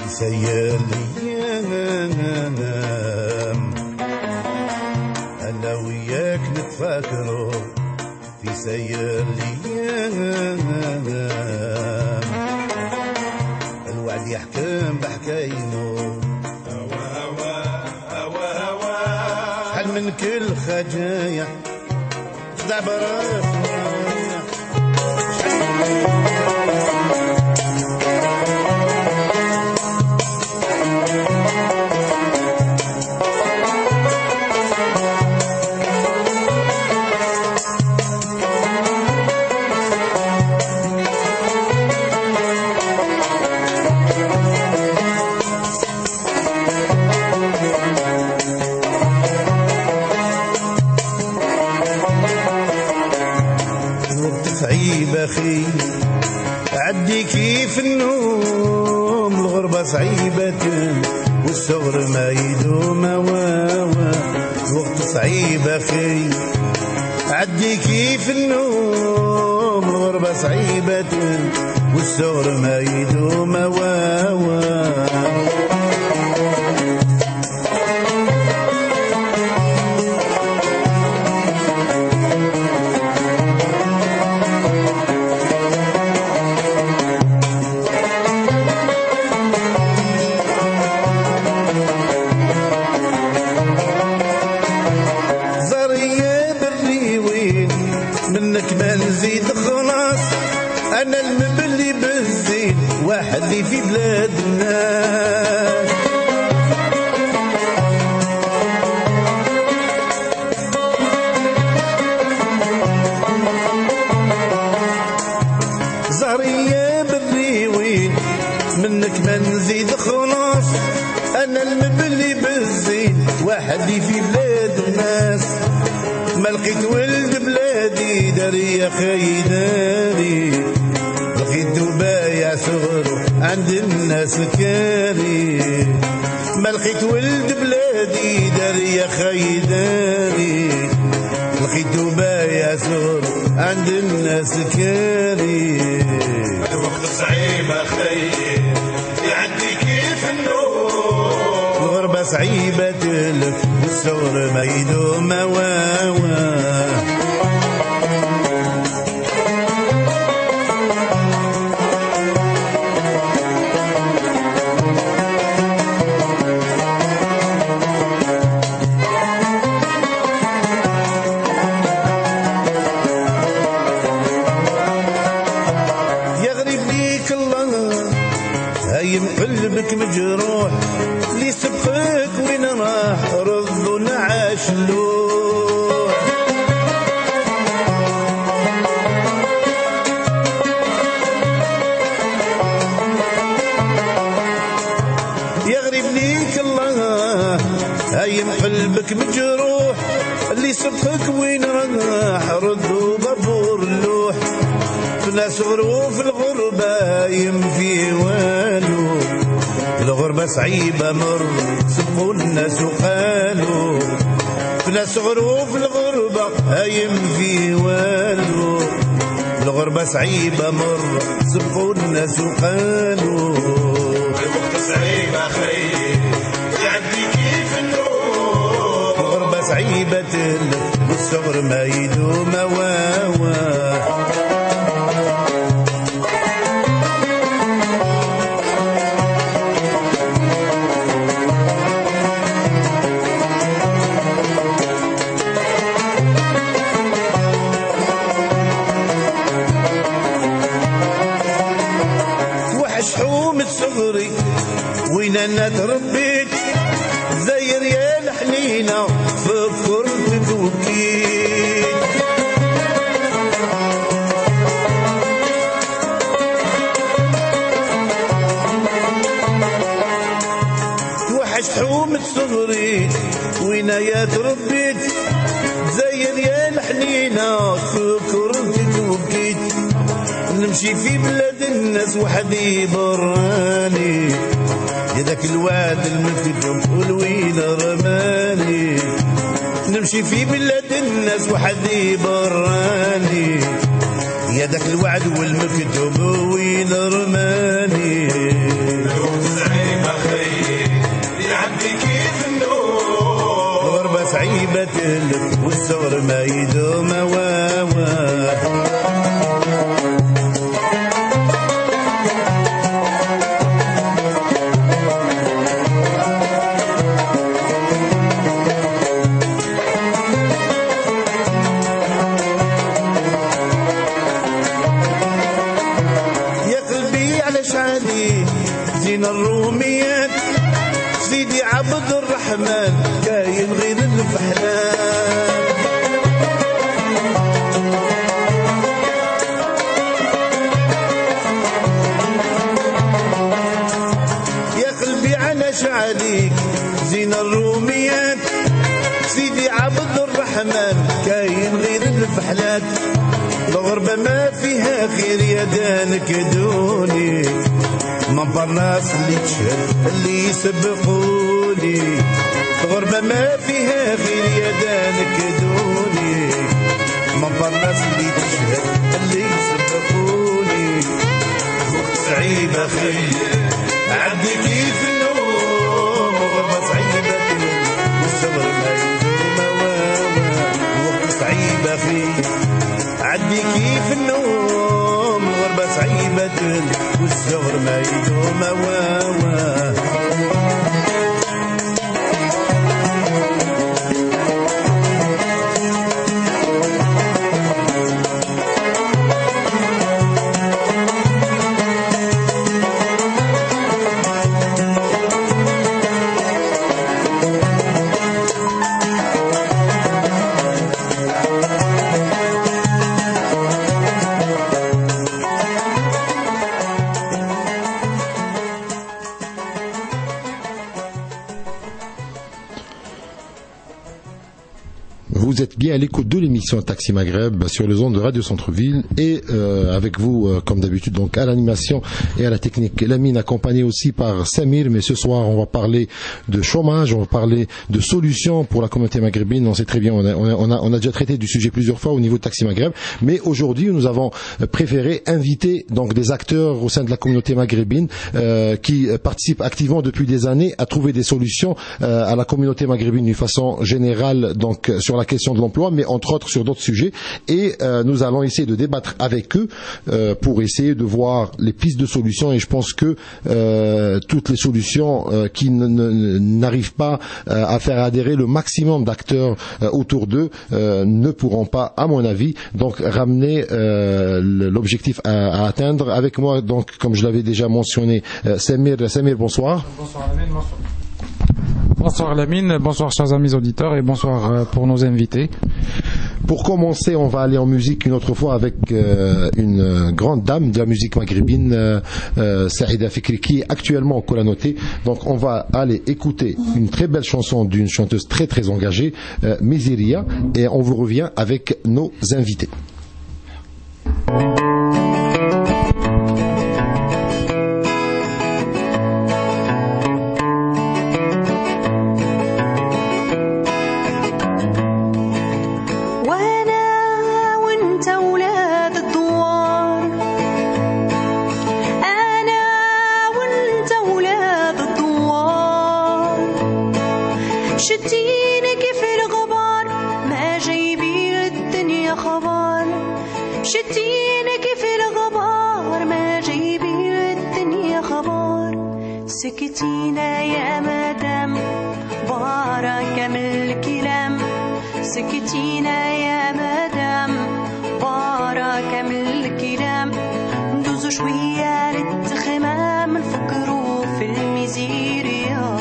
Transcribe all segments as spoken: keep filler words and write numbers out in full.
سير ليام أنا وياك نتفاكرو في سير ليام الوعد يحكم بحكاينو شحال من كل خجايا خدع براسنا صعيب أخي عدي كيف النوم الغربة صعيبة والصغر ما يدوم واوا الوقت صعيب أخي عدي كيف النوم الغربة صعيبة والصغر ما يدوم واوا منك ما نزيد خلاص انا المبلي بالزين واحد لي في بلاد الناس زهرية بالريوين منك ما نزيد خلاص انا المبلي بالزين واحد لي في بلاد الناس ما لقيت ولد بلادي داري يا خي داري لقيتو بايع صغرو عند الناس الكاري ما لقيت ولد بلادي داري يا خي داري لقيتو بايع صغرو عند الناس الكاري الوقت صعيب اخي يعدي كيف النور الغربة صعيبة تلف والصغر ما يدوم واوا هايم قلبك مجروح لي سبقك وين راح رض ونعاش اللوح يا غريب ليك الله هايم قلبك مجروح اللي سبقك وين راح رض وغفور اللوح فلا صغرو في الغربة يمفي والو الغربة صعيبة مر سبقوا الناس وقالوا فلا صغرو في الغربة يمفي والو الغربة صعيبة مر سبقوا الناس وقالوا الوقت صعيب اخي يعدي كيف النور الغربة صعيبة تلف والصغر ما يدوم واوا شحومة صغري وين انا تربيت زي ريال حنينة فكرت وبكيت توحشت حومة صغري وين يا تربيت زي ريال حنينة فكرت وبكيت نمشي في بلاد الناس وحدي براني يا ذاك الواد المكتوب والوين رماني نمشي في بلاد الناس وحدي براني يا ذاك الوعد والمكتوب وين رماني الوقت صعيب زين الروميات سيدي عبد الرحمن كاين غير الفحلان يا قلبي علاش عليك زين الروميات سيدي عبد الرحمن كاين غير الفحلات الغربة ما فيها خير يا دانك دوني منبر ناس اللي تشهد اللي يسبقوني الغربة ما فيها خير يا دانك دوني منبر ناس اللي تشهد اللي يسبقوني وقت صعيب اخي عدي كيف النوم غربة صعيبة والصبر ما يدوم واوا وقت صعيب اخي عدي كيف النوم الغربة صعيبة والصغر ما يدوم واوا Vous êtes bien à l'écoute de l'émission Taxi Maghreb sur les ondes de Radio Centre-Ville et euh, avec vous, euh, comme d'habitude, donc à l'animation et à la technique. Lamine accompagné aussi par Samir, mais ce soir on va parler de chômage, on va parler de solutions pour la communauté maghrébine. On sait très bien, on a, on a, on a déjà traité du sujet plusieurs fois au niveau de Taxi Maghreb, mais aujourd'hui nous avons préféré inviter donc des acteurs au sein de la communauté maghrébine euh, qui participent activement depuis des années à trouver des solutions euh, à la communauté maghrébine d'une façon générale, donc sur la question de l'emploi, mais entre autres sur d'autres sujets. Et euh, nous allons essayer de débattre avec eux euh, pour essayer de voir les pistes de solutions. Et je pense que euh, toutes les solutions euh, qui n'arrivent pas euh, à faire adhérer le maximum d'acteurs euh, autour d'eux euh, ne pourront pas, à mon avis, donc ramener euh, l'objectif à, à atteindre. Avec moi, donc, comme je l'avais déjà mentionné, euh, Samir, Samir, bonsoir. Bonsoir Lamine, bonsoir. Bonsoir Lamine, bonsoir chers amis auditeurs et bonsoir pour nos invités. Pour commencer, on va aller en musique une autre fois avec euh, une grande dame de la musique maghrébine, euh, euh, Saïda Fikri, qui est actuellement au Kola-Noté. Donc on va aller écouter une très belle chanson d'une chanteuse très très engagée, euh, Méziria, et on vous revient avec nos invités. سكتينا يا مدام بارك من الكلام سكتينا يا مدام بارك من الكلام ندوزو شوية للتخمام نفكرو في الميزيريا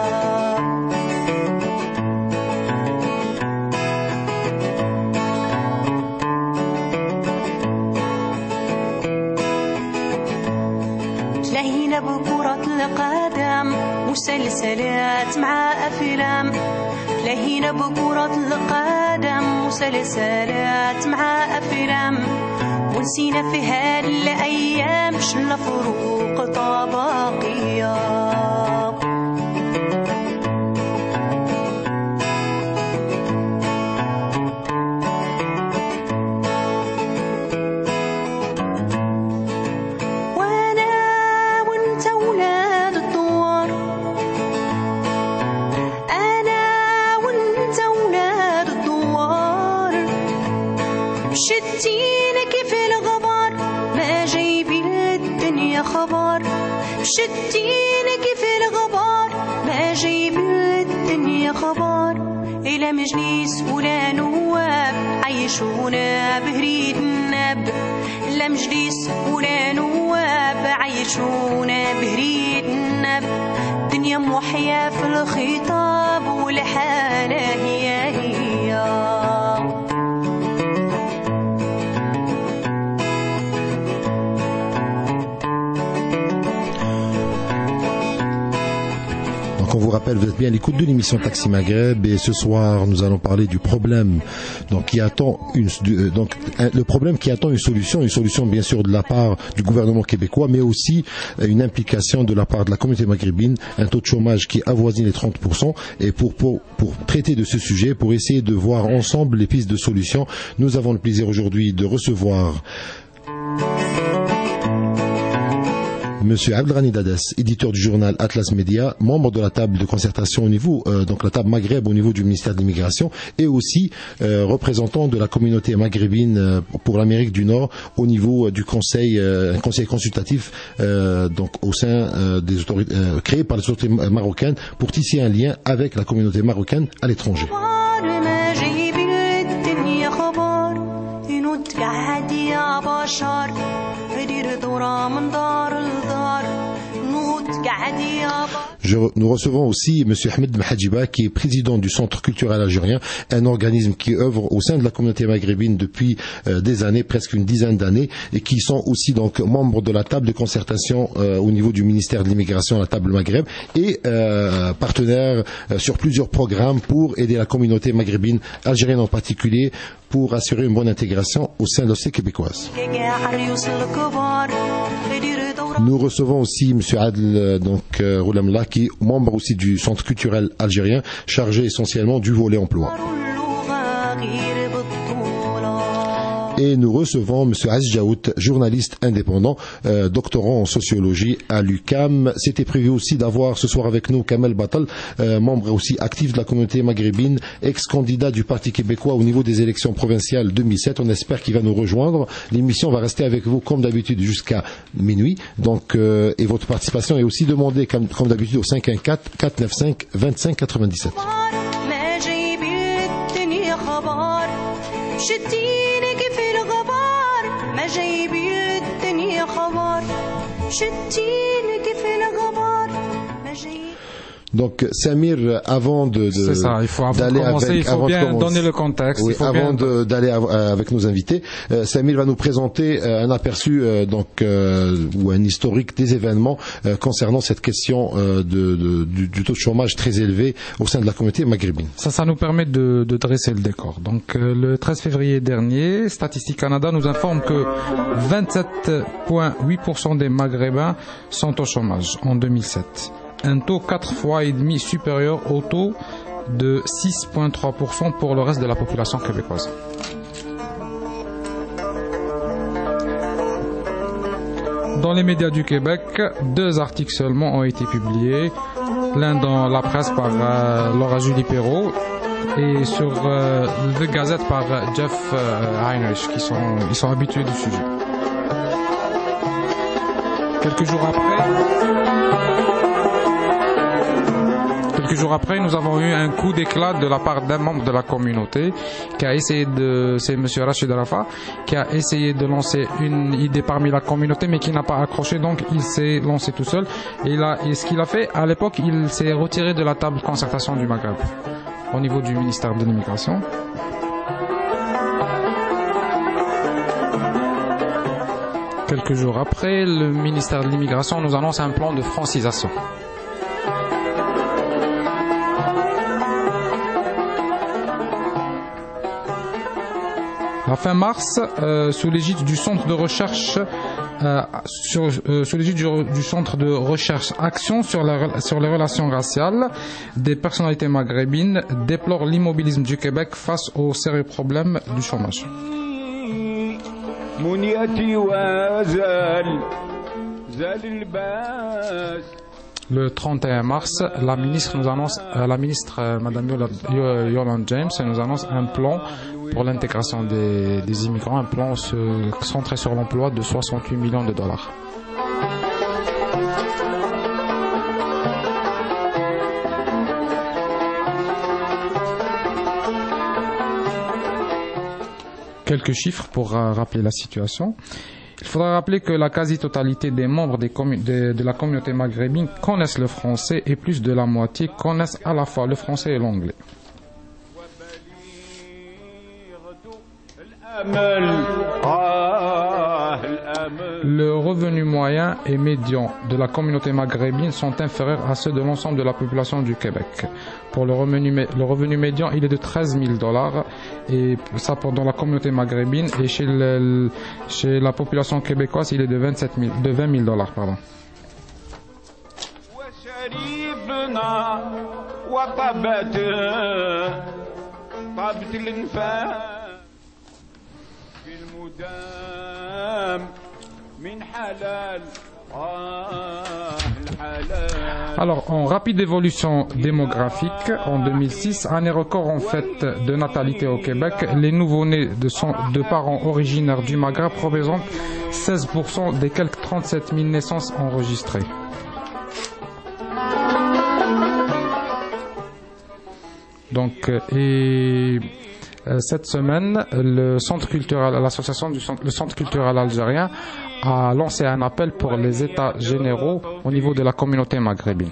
تلاهينا بكرة القدم مسلسلات مع أفلام تلاهينا بكرة القدم مسلسلات مع أفلام ونسينا في هالأيام شلنا فروق طبقية شتينا كيف الغبار ما جايب الدنيا خبر إلى مجلس ولا نواب عيشونا بهريد النب لا مجلس ولا نواب عيشونا بهريد النب دنيا محيا في الخطاب والحالة هي هي On vous rappelle, vous êtes bien à l'écoute de l'émission Taxi Maghreb et ce soir nous allons parler du problème donc qui attend une donc le problème qui attend une solution, une solution bien sûr de la part du gouvernement québécois, mais aussi une implication de la part de la communauté maghrébine, un taux de chômage qui avoisine les trente pour cent et pour pour pour traiter de ce sujet, pour essayer de voir ensemble les pistes de solutions, nous avons le plaisir aujourd'hui de recevoir Monsieur Abdelghani Dades, éditeur du journal Atlas Média, membre de la table de concertation au niveau, euh, donc la table Maghreb au niveau du ministère de l'Immigration, et aussi euh, représentant de la communauté maghrébine euh, pour l'Amérique du Nord au niveau euh, du conseil, euh, un conseil consultatif, euh, donc au sein euh, des autorités euh, créé par les autorités marocaines pour tisser un lien avec la communauté marocaine à l'étranger. Je, nous recevons aussi M. Ahmed Mahadjiba, qui est président du Centre culturel algérien, un organisme qui œuvre au sein de la communauté maghrébine depuis euh, des années, presque une dizaine d'années, et qui sont aussi donc membres de la table de concertation euh, au niveau du ministère de l'Immigration, la table Maghreb, et euh, partenaires euh, sur plusieurs programmes pour aider la communauté maghrébine, algérienne en particulier, pour assurer une bonne intégration au sein de la société québécoise. Nous recevons aussi M. Adel donc euh, Roulamla, qui est membre aussi du Centre culturel algérien, chargé essentiellement du volet emploi. Et nous recevons M. Aziz Jaout, journaliste indépendant, euh, doctorant en sociologie à l'U Q A M. C'était prévu aussi d'avoir ce soir avec nous Kamel Batal, euh, membre aussi actif de la communauté maghrébine, ex-candidat du Parti québécois au niveau des élections provinciales deux mille sept. On espère qu'il va nous rejoindre. L'émission va rester avec vous comme d'habitude jusqu'à minuit. Donc, euh, et votre participation est aussi demandée comme, comme d'habitude au cinq un quatre, quatre neuf cinq, vingt-cinq quatre-vingt-dix-sept. Donc Samir, avant de, de c'est ça, il faut avant d'aller de commencer, avec, il faut avant bien de donner le contexte. Oui, il faut avant bien... de, d'aller av- avec nos invités, euh, Samir va nous présenter euh, un aperçu euh, donc euh, ou un historique des événements euh, concernant cette question euh, de, de, du, du taux de chômage très élevé au sein de la communauté maghrébine. Ça, ça nous permet de, de dresser le décor. Donc, euh, le treize février dernier, Statistique Canada nous informe que vingt-sept virgule huit pour cent des Maghrébins sont au chômage en deux mille sept. Un taux quatre fois et demi supérieur au taux de six virgule trois pour cent pour le reste de la population québécoise. Dans les médias du Québec, deux articles seulement ont été publiés. L'un dans la presse par euh, Laura Julie Perrault et sur euh, The Gazette par euh, Jeff euh, Heinrich, qui sont, ils sont habitués du sujet. Quelques jours après... Quelques jours après, nous avons eu un coup d'éclat de la part d'un membre de la communauté qui a essayé de, c'est M. Rachid Arafa, qui a essayé de lancer une idée parmi la communauté, mais qui n'a pas accroché, donc il s'est lancé tout seul. Et, il a, et ce qu'il a fait, à l'époque, il s'est retiré de la table de concertation du Maghreb, au niveau du ministère de l'Immigration. Quelques jours après, le ministère de l'Immigration nous annonce un plan de francisation. À fin mars, euh, sous l'égide du centre de recherche, euh, sur, euh, sous l'égide du, du centre de recherche Action sur, la, sur les relations raciales, des personnalités maghrébines déplorent l'immobilisme du Québec face aux sérieux problèmes du chômage. Le trente et un mars, la ministre nous annonce, euh, la ministre euh, Madame Yolande, Yolande James nous annonce un plan pour l'intégration des, des immigrants, un plan se, centré sur l'emploi de soixante-huit millions de dollars. quelques chiffres pour euh, rappeler la situation. Il faudra rappeler que la quasi-totalité des membres des commun- de, de la communauté maghrébine connaissent le français et plus de la moitié connaissent à la fois le français et l'anglais. Le revenu moyen et médian de la communauté maghrébine sont inférieurs à ceux de l'ensemble de la population du Québec. Pour le revenu, le revenu médian, il est de treize mille dollars, et ça pendant la communauté maghrébine, et chez, le, chez la population québécoise, il est de vingt-sept mille, de vingt mille dollars, pardon. Alors, en rapide évolution démographique, en deux mille six, année record en fait de natalité au Québec, les nouveau-nés de, son, de parents originaires du Maghreb représentent seize pour cent des quelques trente-sept mille naissances enregistrées. Donc, et cette semaine, le centre culturel, l'association du centre, le centre culturel algérien a lancé un appel pour les états généraux au niveau de la communauté maghrébine.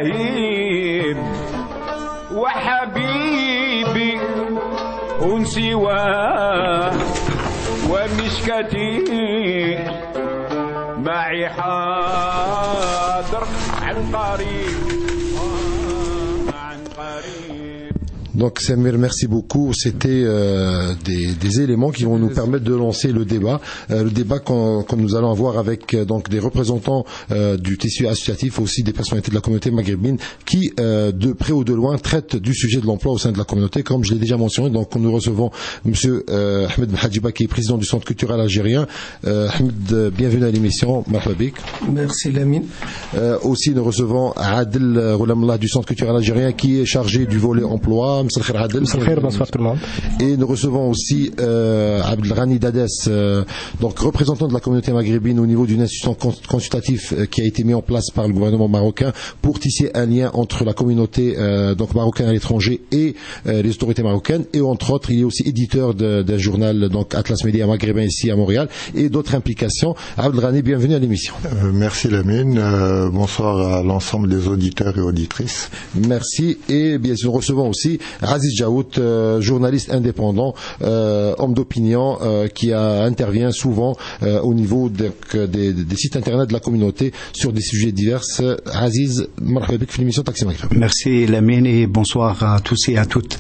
Donc Samir, merci beaucoup. C'était euh, des, des éléments qui vont nous permettre de lancer le débat, euh, le débat qu'on, qu'on nous allons avoir avec euh, donc des représentants euh, du tissu associatif, aussi des personnalités de la communauté maghrébine, qui euh, de près ou de loin traitent du sujet de l'emploi au sein de la communauté, comme je l'ai déjà mentionné. Donc nous recevons Monsieur euh, Ahmed Hadjiba, qui est président du Centre culturel algérien. Euh, Ahmed, bienvenue à l'émission. Marhabik. Merci Lamine. Euh, aussi nous recevons Adel Roulamlah du Centre culturel algérien, qui est chargé du volet emploi. Bonsoir tout le monde. Et nous recevons aussi euh, Abdelghani Dades, euh, donc représentant de la communauté maghrébine au niveau d'une institution consultative euh, qui a été mise en place par le gouvernement marocain pour tisser un lien entre la communauté euh, donc marocaine à l'étranger et euh, les autorités marocaines. Et entre autres, il est aussi éditeur de, d'un journal, donc Atlas Média maghrébin ici à Montréal, et d'autres implications. Abdelghani, bienvenue à l'émission. Euh, merci Lamine. Euh, bonsoir à l'ensemble des auditeurs et auditrices. Merci. Et bien sûr, nous recevons aussi Aziz Jaout, euh, journaliste indépendant, euh, homme d'opinion, euh, qui a, intervient souvent euh, au niveau de, des, des sites internet de la communauté sur des sujets divers. Aziz, marhaba bik في l'émission Taxi Maghreb. Merci Lamine et bonsoir à tous et à toutes.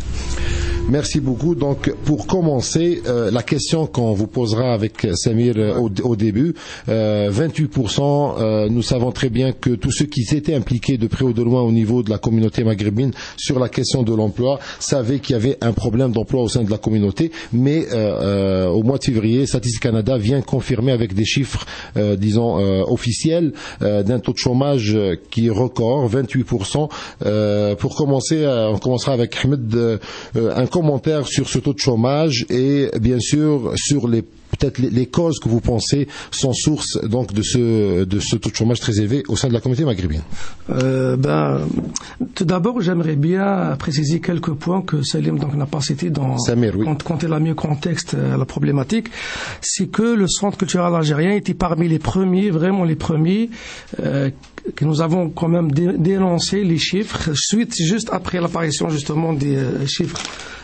Merci beaucoup. Donc, pour commencer, euh, la question qu'on vous posera avec Samir euh, au, au début, euh, vingt-huit pour cent, euh, nous savons très bien que tous ceux qui s'étaient impliqués de près ou de loin au niveau de la communauté maghrébine sur la question de l'emploi savaient qu'il y avait un problème d'emploi au sein de la communauté, mais euh, euh, au mois de février, Statistique Canada vient confirmer avec des chiffres, euh, disons, euh, officiels, euh, d'un taux de chômage qui est record, vingt-huit pour cent. Euh, pour commencer, euh, on commencera avec Ahmed, euh, un commentaire sur ce taux de chômage et bien sûr sur les peut-être les, les causes que vous pensez sont source donc de ce de ce taux de chômage très élevé au sein de la communauté maghrébine. Euh, ben, tout d'abord, j'aimerais bien préciser quelques points que Salim donc n'a pas cité dans Samir, oui. quand, quand il a mis en contexte euh, la problématique. C'est que le Centre culturel algérien était parmi les premiers, vraiment les premiers. Euh, que nous avons quand même dé- dénoncé les chiffres suite juste après l'apparition justement des euh, chiffres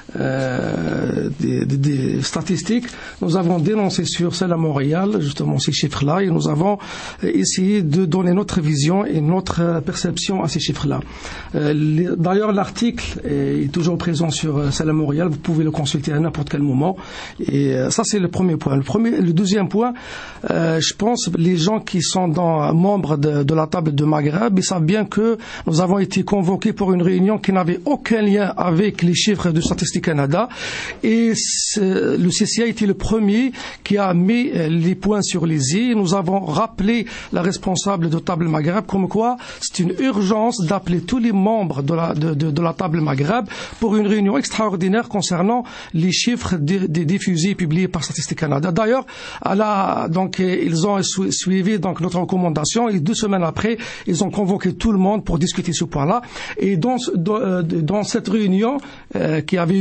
Euh, des, des, des statistiques. Nous avons dénoncé sur celle à Montréal justement ces chiffres-là et nous avons essayé de donner notre vision et notre perception à ces chiffres-là. Euh, les, d'ailleurs, l'article est toujours présent sur celle à Montréal. Vous pouvez le consulter à n'importe quel moment. Et euh, ça, c'est le premier point. Le premier, le deuxième point, euh, je pense les gens qui sont dans, membres de, de la table de Maghreb, ils savent bien que nous avons été convoqués pour une réunion qui n'avait aucun lien avec les chiffres de Statistique Canada et le C C A était le premier qui a mis les points sur les i. Nous avons rappelé la responsable de Table Maghreb comme quoi c'est une urgence d'appeler tous les membres de la, de, de, de la Table Maghreb pour une réunion extraordinaire concernant les chiffres des, des diffusés publiés par Statistique Canada. D'ailleurs, à la, donc, ils ont suivi donc, notre recommandation et deux semaines après, ils ont convoqué tout le monde pour discuter ce point-là. Et dans, dans, dans cette réunion euh, qui avait eu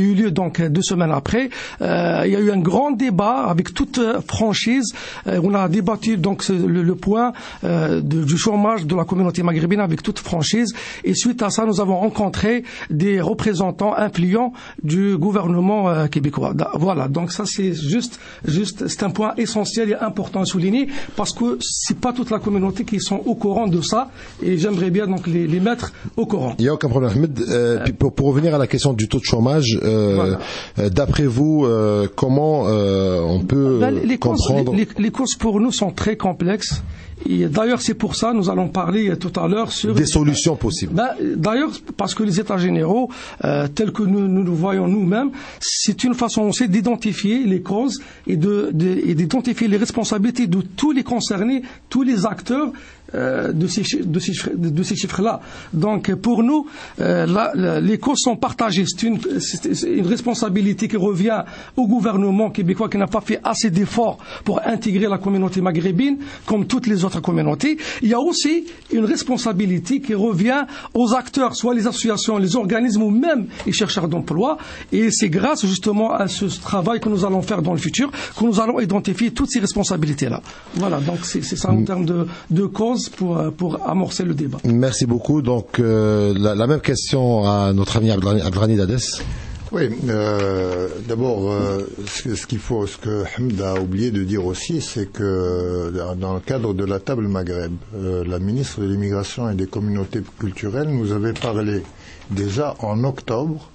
eu lieu donc deux semaines après, euh, il y a eu un grand débat avec toute franchise. Euh, on a débattu donc le, le point euh, de, du chômage de la communauté maghrébine avec toute franchise. Et suite à ça, nous avons rencontré des représentants influents du gouvernement euh, québécois. Da, voilà. Donc ça, c'est juste, juste, c'est un point essentiel et important à souligner parce que c'est pas toute la communauté qui sont au courant de ça. Et j'aimerais bien donc les, les mettre au courant. Il n'y a aucun problème, Ahmed. Euh, euh, pour, pour revenir à la question du taux de chômage, euh, voilà. euh, d'après vous, euh, comment euh, on peut ben, les comprendre causes, les, les causes pour nous sont très complexes. Et d'ailleurs, c'est pour ça nous allons parler tout à l'heure sur des solutions possibles. Ben, d'ailleurs, parce que les États généraux, euh, tels que nous, nous le voyons nous-mêmes, c'est une façon aussi d'identifier les causes et, de, de, et d'identifier les responsabilités de tous les concernés, tous les acteurs euh, de ces, de ces, de ces chiffres-là. Donc, pour nous, euh, la, la, les causes sont partagées. C'est une, c'est une responsabilité qui revient au gouvernement québécois qui n'a pas fait assez d'efforts pour intégrer la communauté maghrébine, comme toutes les autres communautés. Il y a aussi une responsabilité qui revient aux acteurs, soit les associations, les organismes ou même les chercheurs d'emploi. Et c'est grâce justement à ce travail que nous allons faire dans le futur que nous allons identifier toutes ces responsabilités-là. Voilà, donc c'est, c'est ça en termes de, de causes pour, pour amorcer le débat. Merci beaucoup. Donc euh, la, la même question à notre ami Abdrani Dades. Oui, euh, d'abord, euh, ce, ce qu'il faut, ce que Hamd a oublié de dire aussi, c'est que dans le cadre de la table Maghreb, euh, la ministre de l'immigration et des communautés culturelles nous avait parlé déjà en octobre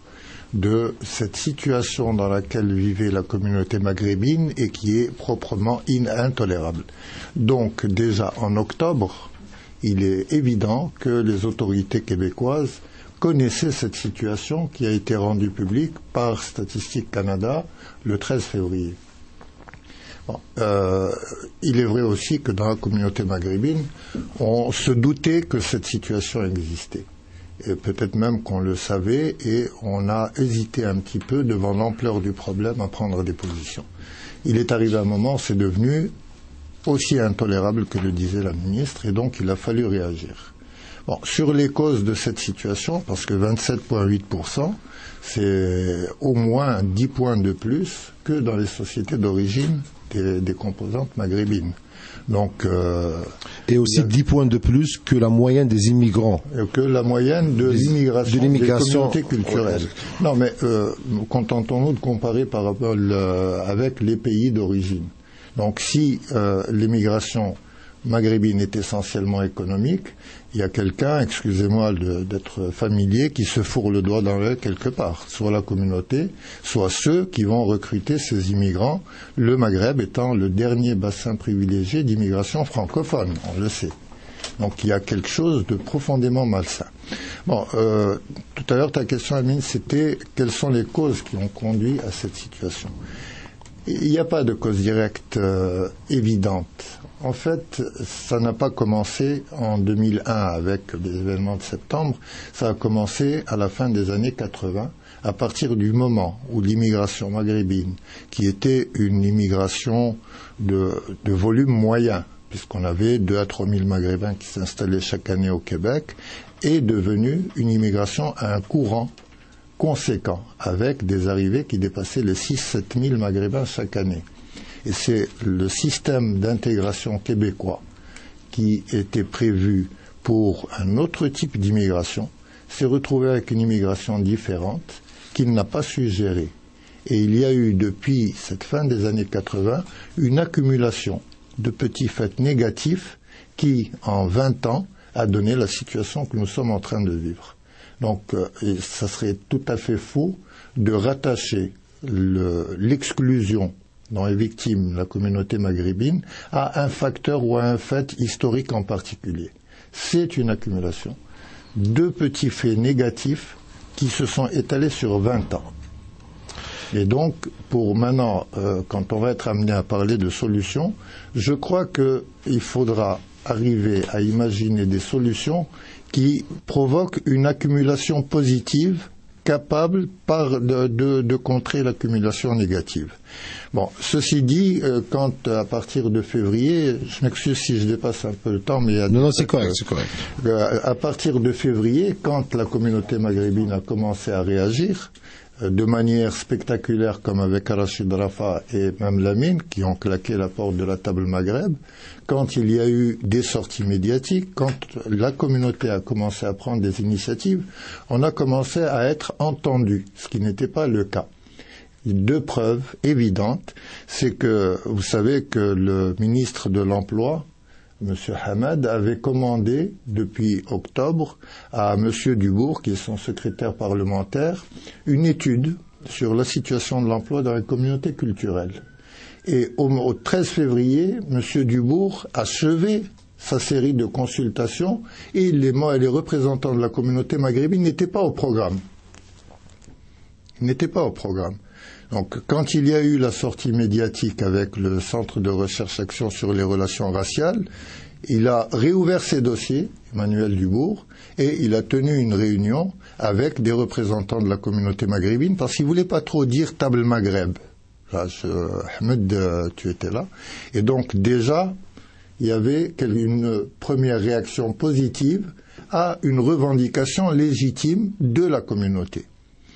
de cette situation dans laquelle vivait la communauté maghrébine et qui est proprement in- intolérable. Donc déjà en octobre, il est évident que les autorités québécoises connaissaient cette situation qui a été rendue publique par Statistique Canada le treize février. Bon, euh, il est vrai aussi que dans la communauté maghrébine, on se doutait que cette situation existait. Et peut-être même qu'on le savait et on a hésité un petit peu devant l'ampleur du problème à prendre des positions. Il est arrivé un moment, c'est devenu aussi intolérable que le disait la ministre et donc il a fallu réagir. Bon, sur les causes de cette situation, parce que vingt-sept virgule huit pour cent, c'est au moins dix points de plus que dans les sociétés d'origine des, des composantes maghrébines. Donc, euh, et aussi a, dix points de plus que la moyenne des immigrants. Que la moyenne de des, l'immigration, de l'immigration des communautés culturelles. Ouais. Non, mais euh, contentons-nous de comparer par rapport le, avec les pays d'origine. Donc, si euh, l'immigration maghrébine est essentiellement économique, il y a quelqu'un, excusez-moi de, d'être familier, qui se fourre le doigt dans l'œil quelque part, soit la communauté, soit ceux qui vont recruter ces immigrants, le Maghreb étant le dernier bassin privilégié d'immigration francophone, on le sait. Donc il y a quelque chose de profondément malsain. Bon, euh, tout à l'heure ta question, Amine, c'était quelles sont les causes qui ont conduit à cette situation. Il n'y a pas de cause directe euh, évidente. En fait, ça n'a pas commencé en deux mille un avec les événements de septembre, ça a commencé à la fin des années quatre-vingts, à partir du moment où l'immigration maghrébine, qui était une immigration de, de volume moyen, puisqu'on avait deux à trois mille Maghrébins qui s'installaient chaque année au Québec, est devenue une immigration à un courant conséquent, avec des arrivées qui dépassaient les six à sept mille Maghrébins chaque année. Et c'est le système d'intégration québécois qui était prévu pour un autre type d'immigration, s'est retrouvé avec une immigration différente qu'il n'a pas su gérer. Et il y a eu depuis cette fin des années quatre-vingts une accumulation de petits faits négatifs qui, en vingt ans, a donné la situation que nous sommes en train de vivre. Donc, euh, ça serait tout à fait faux de rattacher le, l'exclusion dont est victime la communauté maghrébine à un facteur ou à un fait historique en particulier. C'est une accumulation de petits faits négatifs qui se sont étalés sur vingt ans. Et donc, pour maintenant, euh, quand on va être amené à parler de solutions, je crois qu'il faudra arriver à imaginer des solutions qui provoquent une accumulation positive capable par de, de, de contrer l'accumulation négative. Bon, ceci dit, euh, quand à partir de février, je m'excuse si je dépasse un peu le temps, mais il y a non, non, c'est correct, c'est correct. Euh, à partir de février, quand la communauté maghrébine a commencé à réagir, de manière spectaculaire comme avec Rachid Rafa et même Lamine qui ont claqué la porte de la table Maghreb, quand il y a eu des sorties médiatiques, quand la communauté a commencé à prendre des initiatives, on a commencé à être entendu, ce qui n'était pas le cas. Deux preuves évidentes, c'est que vous savez que le ministre de l'Emploi, M. Hamad, avait commandé depuis octobre à M. Dubourg, qui est son secrétaire parlementaire, une étude sur la situation de l'emploi dans les communautés culturelles. Et au, au treize février, M. Dubourg a achevé sa série de consultations et les, les représentants de la communauté maghrébine n'étaient pas au programme. Ils n'étaient pas au programme. Donc, quand il y a eu la sortie médiatique avec le Centre de recherche-action sur les relations raciales, il a réouvert ses dossiers, Emmanuel Dubourg, et il a tenu une réunion avec des représentants de la communauté maghrébine, parce qu'il ne voulait pas trop dire table Maghreb. Là, je, Ahmed, tu étais là. Et donc, déjà, il y avait une première réaction positive à une revendication légitime de la communauté.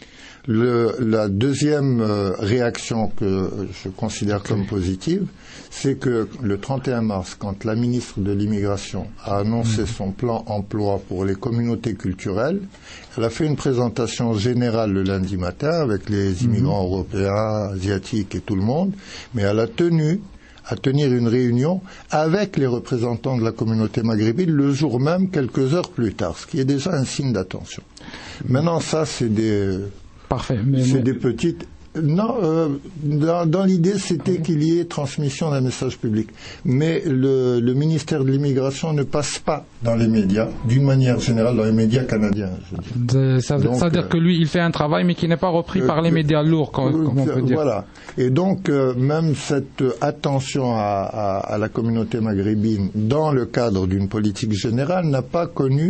Le, la deuxième euh, réaction que je considère comme positive, c'est que le trente et un mars, quand la ministre de l'Immigration a annoncé son plan emploi pour les communautés culturelles, elle a fait une présentation générale le lundi matin avec les immigrants mmh. européens, asiatiques et tout le monde, mais elle a tenu à tenir une réunion avec les représentants de la communauté maghrébine le jour même, quelques heures plus tard, ce qui est déjà un signe d'attention. Maintenant, ça, c'est des... Parfait. Mais, c'est mais... des petites... Non, euh, dans, dans l'idée, c'était qu'il y ait transmission d'un message public. Mais le, le ministère de l'Immigration ne passe pas dans les médias, d'une manière générale, dans les médias canadiens. Je veux dire. Ça, ça veut dire euh, que lui, il fait un travail, mais qui n'est pas repris euh, par les médias lourds, comme, euh, comme on peut dire. Voilà. Et donc, euh, même cette attention à, à, à la communauté maghrébine, dans le cadre d'une politique générale, n'a pas connu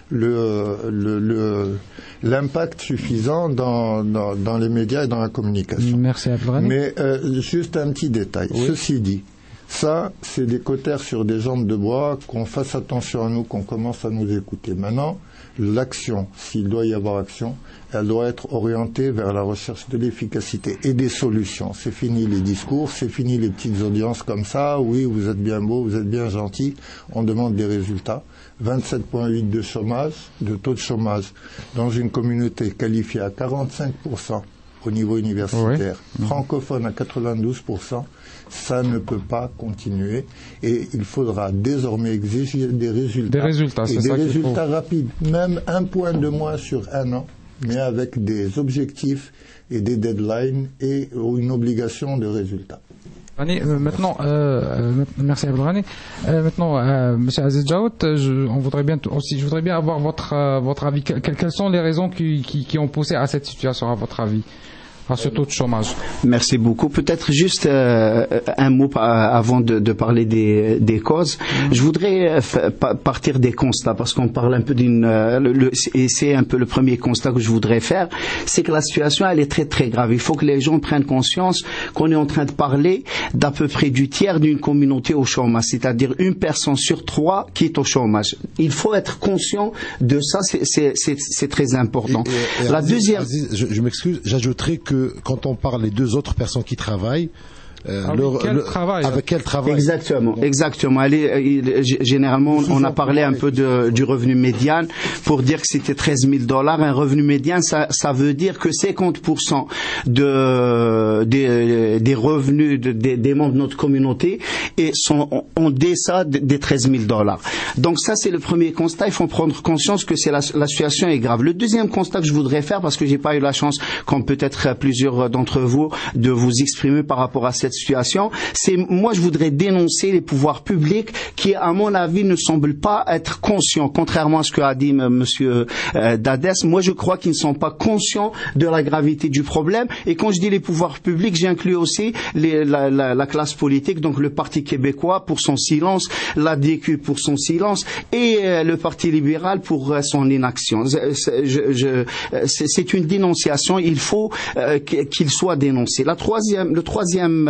le, le, le, l'impact suffisant dans, dans, dans les médias et dans la communication. Merci Abdelghani. Mais euh, juste un petit détail. Oui. Ceci dit, ça, c'est des cautères sur des jambes de bois, qu'on fasse attention à nous, qu'on commence à nous écouter. Maintenant, l'action, s'il doit y avoir action, elle doit être orientée vers la recherche de l'efficacité et des solutions. C'est fini les discours, c'est fini les petites audiences comme ça. Oui, vous êtes bien beau, vous êtes bien gentil. On demande des résultats. vingt-sept virgule huit de chômage, de taux de chômage dans une communauté qualifiée à quarante-cinq pour cent au niveau universitaire, oui. francophone à quatre-vingt-douze pour cent, ça ne peut pas continuer et il faudra désormais exiger des résultats, des résultats et c'est des ça résultats rapides, même un point de moins sur un an, mais avec des objectifs et des deadlines et une obligation de résultats. Euh, maintenant, euh, merci Abdelghani. Euh, maintenant, euh, Monsieur Aziz Jaout, je, on voudrait bien aussi, je voudrais bien avoir votre euh, votre avis. Que, quelles sont les raisons qui, qui, qui ont poussé à cette situation, à votre avis, à ce taux de chômage? Merci beaucoup. Peut-être juste euh, un mot avant de, de parler des, des causes. Mmh. Je voudrais partir des constats parce qu'on parle un peu d'une euh, le, et c'est un peu le premier constat que je voudrais faire, c'est que la situation elle est très très grave. Il faut que les gens prennent conscience qu'on est en train de parler d'à peu près du tiers d'une communauté au chômage, c'est-à-dire une personne sur trois qui est au chômage. Il faut être conscient de ça, c'est, c'est, c'est, c'est très important. Et, et, et la Aziz, deuxième, Aziz, je, je m'excuse, j'ajouterai que quand on parle des deux autres personnes qui travaillent, Euh, avec, le, quel le, travail, avec quel travail Exactement, exactement. Elle est, il, généralement, on a parlé un peu de, du revenu médian pour dire que c'était treize mille dollars. Un revenu médian, ça, ça veut dire que cinquante pour cent de, des, des revenus de, des, des membres de notre communauté et sont en deçà des treize mille dollars. Donc ça, c'est le premier constat. Il faut prendre conscience que c'est la, la situation est grave. Le deuxième constat que je voudrais faire, parce que j'ai pas eu la chance, comme peut-être plusieurs d'entre vous, de vous exprimer par rapport à cette situation, c'est moi je voudrais dénoncer les pouvoirs publics qui, à mon avis, ne semblent pas être conscients, contrairement à ce que a dit M. Euh, Dadès. Moi, je crois qu'ils ne sont pas conscients de la gravité du problème. Et quand je dis les pouvoirs publics, j'inclus aussi les, la, la, la classe politique, donc le Parti québécois pour son silence, l'A D Q pour son silence et euh, le Parti libéral pour euh, son inaction. Je, je, c'est, c'est une dénonciation. Il faut euh, qu'il soit dénoncé. La troisième, le troisième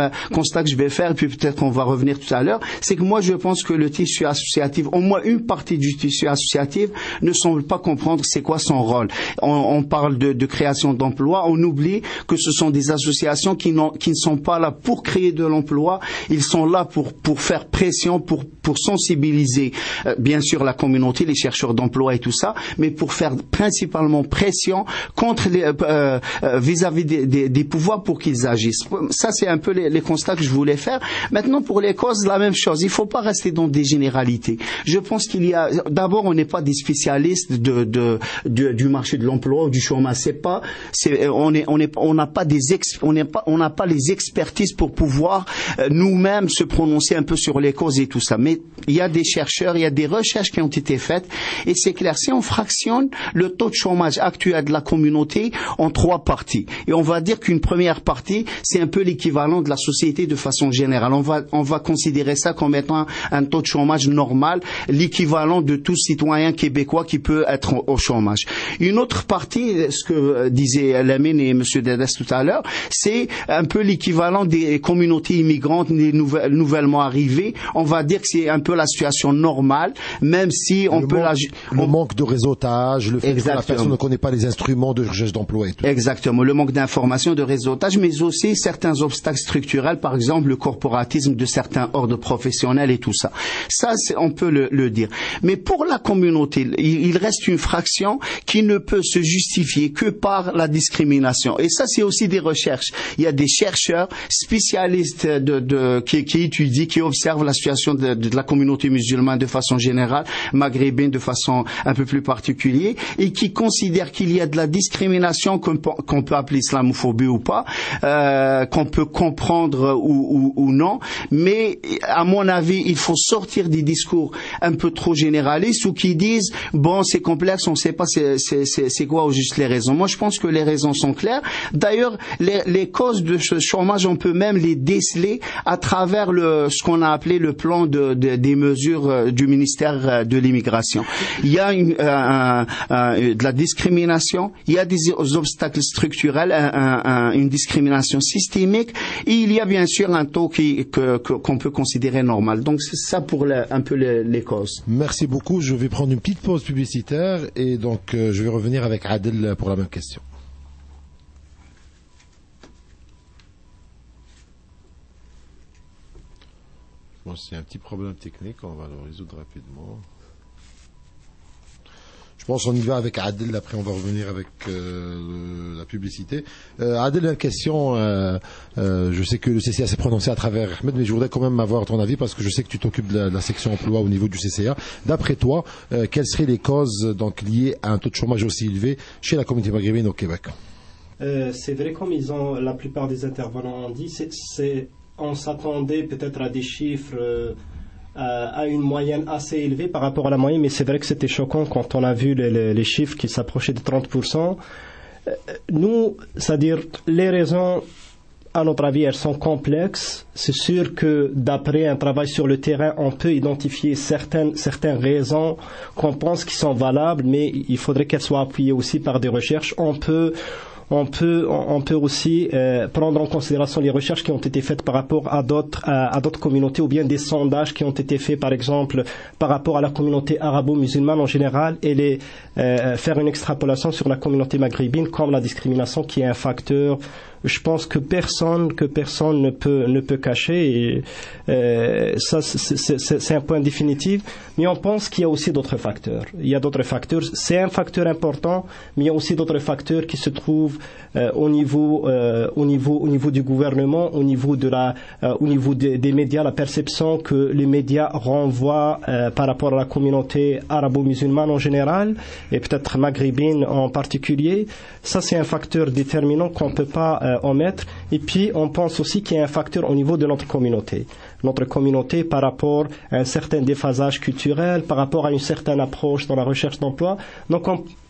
euh, constat que je vais faire, et puis peut-être qu'on va revenir tout à l'heure, c'est que moi je pense que le tissu associatif, au moins une partie du tissu associatif, ne semble pas comprendre c'est quoi son rôle. On, on parle de, de création d'emplois, on oublie que ce sont des associations qui, n'ont, qui ne sont pas là pour créer de l'emploi, ils sont là pour, pour faire pression, pour, pour sensibiliser euh, bien sûr la communauté, les chercheurs d'emploi et tout ça, mais pour faire principalement pression contre les, euh, euh, vis-à-vis des, des, des pouvoirs pour qu'ils agissent. Ça c'est un peu les, les constats que je voulais faire. Maintenant pour les causes, la même chose. Il ne faut pas rester dans des généralités. Je pense qu'il y a, d'abord on n'est pas des spécialistes de, de, de du marché de l'emploi ou du chômage. C'est pas, c'est, on est, on est, on n'a pas des ex, on n'est pas, on n'a pas les expertises pour pouvoir euh, nous-mêmes se prononcer un peu sur les causes et tout ça. Mais il y a des chercheurs, il y a des recherches qui ont été faites et c'est clair. Si on fractionne le taux de chômage actuel de la communauté en trois parties, et on va dire qu'une première partie c'est un peu l'équivalent de la société de façon générale. On va, on va considérer ça comme étant un taux de chômage normal, l'équivalent de tout citoyen québécois qui peut être au chômage. Une autre partie, ce que disait Lamine et M. Dedes tout à l'heure, c'est un peu l'équivalent des communautés immigrantes, des nouvelles, nouvellement arrivées. On va dire que c'est un peu la situation normale, même si on le peut... Manque, la... Le on... manque de réseautage, le fait Exactement. que la personne ne connaît pas les instruments de recherche d'emploi et tout. Exactement, le manque d'information, de réseautage, mais aussi certains obstacles structurels, par exemple le corporatisme de certains ordres professionnels et tout ça. Ça, c'est, on peut le, le dire. Mais pour la communauté, il, il reste une fraction qui ne peut se justifier que par la discrimination. Et ça, c'est aussi des recherches. Il y a des chercheurs spécialistes de, de, qui, qui étudient, qui observent la situation de, de la communauté musulmane de façon générale, maghrébine de façon un peu plus particulière, et qui considèrent qu'il y a de la discrimination qu'on peut, qu'on peut appeler islamophobie ou pas, euh, qu'on peut comprendre ou, ou, ou non. Mais à mon avis, il faut sortir des discours un peu trop généralistes ou qui disent bon c'est complexe, on ne sait pas c'est, c'est, c'est, c'est quoi ou juste les raisons. Moi je pense que les raisons sont claires. D'ailleurs les, les causes de ce chômage on peut même les déceler à travers le, ce qu'on a appelé le plan de, de, des mesures du ministère de l'immigration. Il y a une, un, un, de la discrimination, il y a des obstacles structurels, un, un, une discrimination systémique et il y a bien sûr un taux qui, que, que, qu'on peut considérer normal. Donc c'est ça pour le, un peu les, les causes. Merci beaucoup. Je vais prendre une petite pause publicitaire et donc euh, je vais revenir avec Adel pour la même question. Bon, c'est un petit problème technique, on va le résoudre rapidement. Je pense qu'on y va avec Adel, après on va revenir avec euh, la publicité. Euh, Adel, une question, euh, euh, je sais que le C C A s'est prononcé à travers Ahmed, mais je voudrais quand même avoir ton avis parce que je sais que tu t'occupes de la, de la section emploi au niveau du C C A. D'après toi, euh, quelles seraient les causes donc, liées à un taux de chômage aussi élevé chez la communauté maghrébine au Québec? euh, C'est vrai, comme ils ont, la plupart des intervenants ont dit, c'est, c'est, on s'attendait peut-être à des chiffres... Euh, à une moyenne assez élevée par rapport à la moyenne, mais c'est vrai que c'était choquant quand on a vu les, les, les chiffres qui s'approchaient de trente pour cent. Nous, c'est-à-dire les raisons, à notre avis, elles sont complexes. C'est sûr que d'après un travail sur le terrain, on peut identifier certaines, certaines raisons qu'on pense qui sont valables, mais il faudrait qu'elles soient appuyées aussi par des recherches. On peut... On peut, on peut aussi euh, prendre en considération les recherches qui ont été faites par rapport à d'autres, à, à d'autres communautés ou bien des sondages qui ont été faits, par exemple, par rapport à la communauté arabo-musulmane en général et les, euh, faire une extrapolation sur la communauté maghrébine comme la discrimination qui est un facteur. Je pense que personne, que personne ne peut, ne peut cacher. Et, euh, ça, c'est, c'est, c'est un point définitif. Mais on pense qu'il y a aussi d'autres facteurs. Il y a d'autres facteurs. C'est un facteur important, mais il y a aussi d'autres facteurs qui se trouvent euh, au niveau, euh, au niveau, au niveau du gouvernement, au niveau de la, euh, au niveau des, des médias, la perception que les médias renvoient euh, par rapport à la communauté arabo-musulmane en général et peut-être maghrébine en particulier. Ça, c'est un facteur déterminant qu'on ne peut pas euh, omettre. Et puis, on pense aussi qu'il y a un facteur au niveau de notre communauté. Notre communauté par rapport à un certain déphasage culturel, par rapport à une certaine approche dans la recherche d'emploi. Donc, on,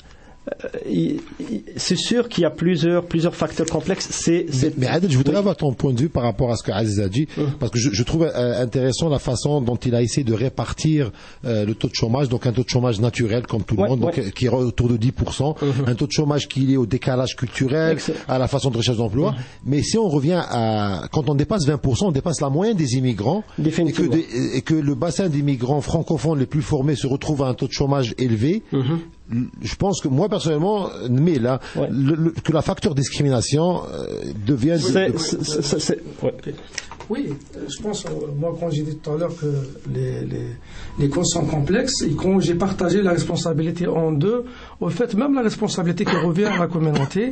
c'est sûr qu'il y a plusieurs, plusieurs facteurs complexes. C'est, c'est... Mais, mais Adel, je voudrais oui. avoir ton point de vue par rapport à ce que Aziz a dit, mmh. parce que je, je trouve euh, intéressant la façon dont il a essayé de répartir euh, le taux de chômage, donc un taux de chômage naturel comme tout le ouais, monde, donc, ouais. qui est autour de dix pour cent, mmh. un taux de chômage qui est lié au décalage culturel, Excellent. à la façon de recherche d'emploi. Mmh. Mais si on revient à, quand on dépasse vingt pour cent, on dépasse la moyenne des immigrants, et que, des, et que le bassin d'immigrants francophones les plus formés se retrouve à un taux de chômage élevé. Mmh. Je pense que moi personnellement, mais là, ouais. le, le, que la facteur discrimination euh, devient. C'est, de... c'est, c'est, c'est, ouais. Oui, je pense, moi quand j'ai dit tout à l'heure que les, les, les causes sont complexes, et quand j'ai partagé la responsabilité en deux, au fait même la responsabilité qui revient à la communauté,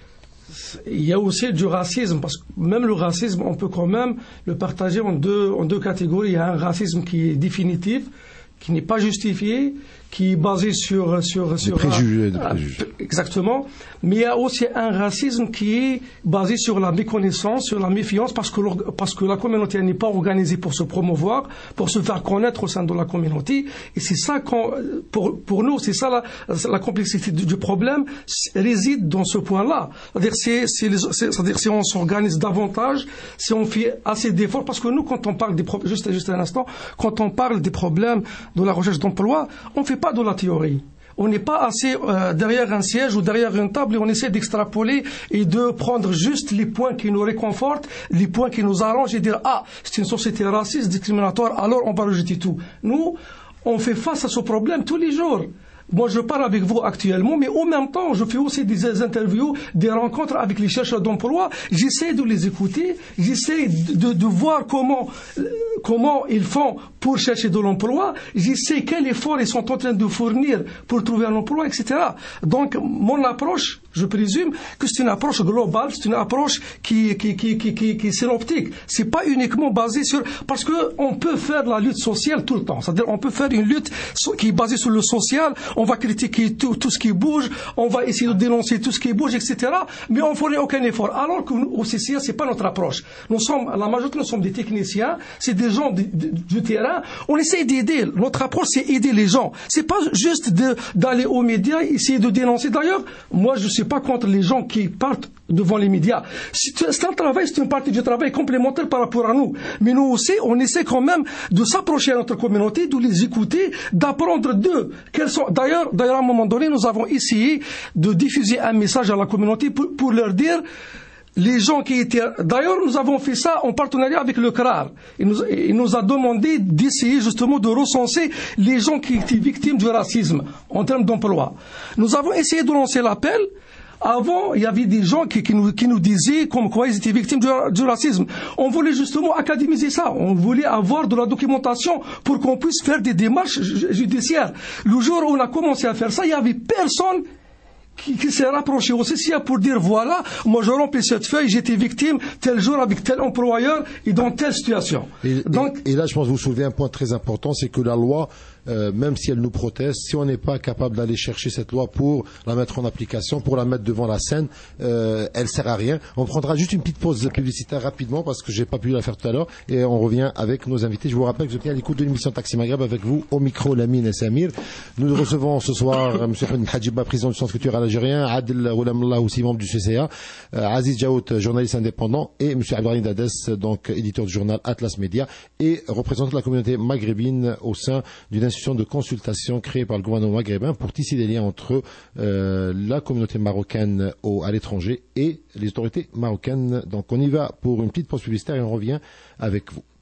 il y a aussi du racisme, parce que même le racisme, on peut quand même le partager en deux, en deux catégories. Il y a un racisme qui est définitif, qui n'est pas justifié, qui est basé sur sur sur des préjugés, des préjugés. Exactement, mais il y a aussi un racisme qui est basé sur la méconnaissance, sur la méfiance, parce que parce que la communauté n'est pas organisée pour se promouvoir, pour se faire connaître au sein de la communauté, et c'est ça qu'on, pour pour nous, c'est ça la la complexité du, du problème réside dans ce point-là. C'est-à-dire c'est c'est, les, c'est c'est-à-dire si on s'organise davantage, si on fait assez d'efforts, parce que nous quand on parle des problèmes, juste juste un instant, quand on parle des problèmes de la recherche d'emploi, on fait pas de la théorie. On n'est pas assez euh, derrière un siège ou derrière une table et on essaie d'extrapoler et de prendre juste les points qui nous réconfortent, les points qui nous arrangent et dire « Ah, c'est une société raciste, discriminatoire, alors on va rejeter tout ». Nous, on fait face à ce problème tous les jours. Moi, je parle avec vous actuellement, mais en même temps, je fais aussi des interviews, des rencontres avec les chercheurs d'emploi. J'essaie de les écouter, j'essaie de, de voir comment, comment ils font pour chercher de l'emploi. J'essaie quel effort ils sont en train de fournir pour trouver un emploi, et cetera. Donc, mon approche, je présume que c'est une approche globale, c'est une approche qui, qui, qui, qui, qui, qui est synoptique. C'est pas uniquement basé sur, parce que on peut faire la lutte sociale tout le temps. C'est-à-dire, on peut faire une lutte qui est basée sur le social. On va critiquer tout, tout ce qui bouge, on va essayer de dénoncer tout ce qui bouge, et cetera. Mais on ne fournit aucun effort. Alors qu'au C C A, c'est pas notre approche. Nous sommes, la majorité, nous sommes des techniciens, c'est des gens du, du, du terrain. On essaie d'aider. Notre approche, c'est aider les gens. C'est pas juste de, d'aller aux médias, essayer de dénoncer. D'ailleurs, moi, je suis pas contre les gens qui partent devant les médias. C'est un travail, c'est une partie du travail complémentaire par rapport à nous. Mais nous aussi, on essaie quand même de s'approcher à notre communauté, de les écouter, d'apprendre d'eux. Quels sont, d'ailleurs, d'ailleurs, à un moment donné, nous avons essayé de diffuser un message à la communauté pour, pour leur dire, les gens qui étaient, d'ailleurs, nous avons fait ça en partenariat avec le C R A R. Il nous, il nous a demandé d'essayer justement de recenser les gens qui étaient victimes du racisme en termes d'emploi. Nous avons essayé de lancer l'appel. Avant, il y avait des gens qui, qui, nous, qui nous disaient comme quoi ils étaient victimes du, du racisme. On voulait justement académiser ça. On voulait avoir de la documentation pour qu'on puisse faire des démarches judiciaires. Le jour où on a commencé à faire ça, il n'y avait personne qui, qui s'est rapproché au C C A pour dire voilà, moi je remplis cette feuille, j'étais victime tel jour avec tel employeur et dans telle situation. Et, Donc, et, et là, je pense que vous soulevez un point très important, c'est que la loi, Euh, même si elle nous protège, si on n'est pas capable d'aller chercher cette loi pour la mettre en application, pour la mettre devant la scène, euh, elle sert à rien. On prendra juste une petite pause publicitaire rapidement parce que j'ai pas pu la faire tout à l'heure et on revient avec nos invités. Je vous rappelle que vous êtes bien à l'écoute de l'émission Taxi Maghreb avec vous au micro Lamine et Samir. Nous recevons ce soir M. Ahmed Hadjiba, président du Centre culturel algérien, Adel Roulamullah aussi membre du C C A, euh, Aziz Jaout, journaliste indépendant, et M. Abdelrahim Dades, donc éditeur du journal Atlas Média et représentant de la communauté maghrébine au sein d'une institution de consultation créée par le gouvernement maghrébin pour tisser des liens entre euh, la communauté marocaine au, à l'étranger et les autorités marocaines. Donc on y va pour une petite pause publicitaire et on revient avec vous.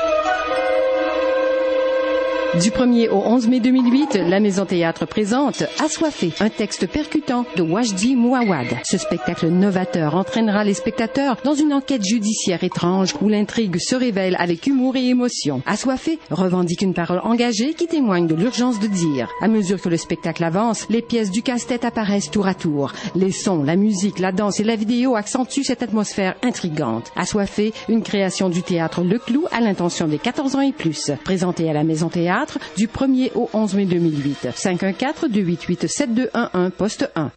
Du premier au onze mai deux mille huit, la Maison Théâtre présente Assoiffé, un texte percutant de Wajdi Mouawad. Ce spectacle novateur entraînera les spectateurs dans une enquête judiciaire étrange où l'intrigue se révèle avec humour et émotion. Assoiffé revendique une parole engagée qui témoigne de l'urgence de dire. À mesure que le spectacle avance, les pièces du casse-tête apparaissent tour à tour. Les sons, la musique, la danse et la vidéo accentuent cette atmosphère intrigante. Assoiffé, une création du théâtre Le Clou à l'intention des quatorze ans et plus. Présenté à la Maison Théâtre du premier au onze mai deux mille huit. cinq un quatre, deux huit huit, sept deux un un, poste un.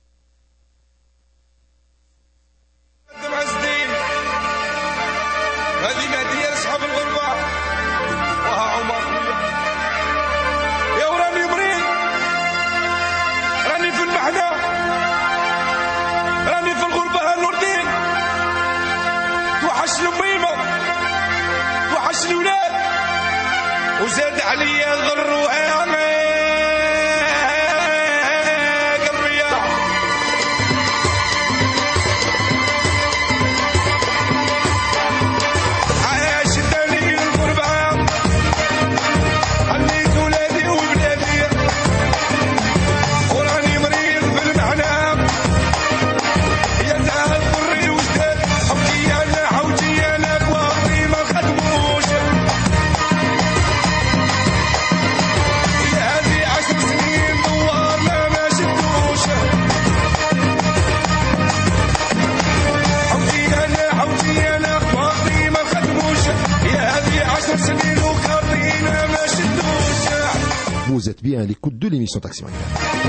êtes bien à l'écoute de l'émission Taxi Maghreb.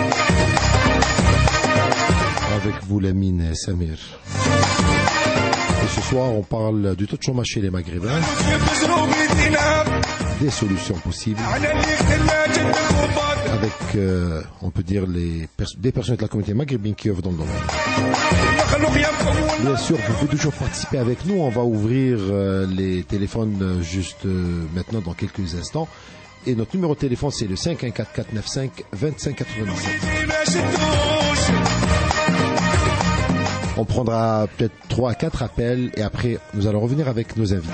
Avec vous, Lamine et Samir. Et ce soir, on parle du taux de chômage chez les Maghrébins, des solutions possibles, avec, euh, on peut dire, les pers- des personnes de la communauté maghrébine qui œuvrent dans le domaine. Bien sûr, vous pouvez toujours participer avec nous. On va ouvrir euh, les téléphones euh, juste euh, maintenant, dans quelques instants. Et notre numéro de téléphone, c'est le cinq un quatre quatre neuf cinq deux cinq quatre sept. On prendra peut-être trois à quatre appels et après, nous allons revenir avec nos invités.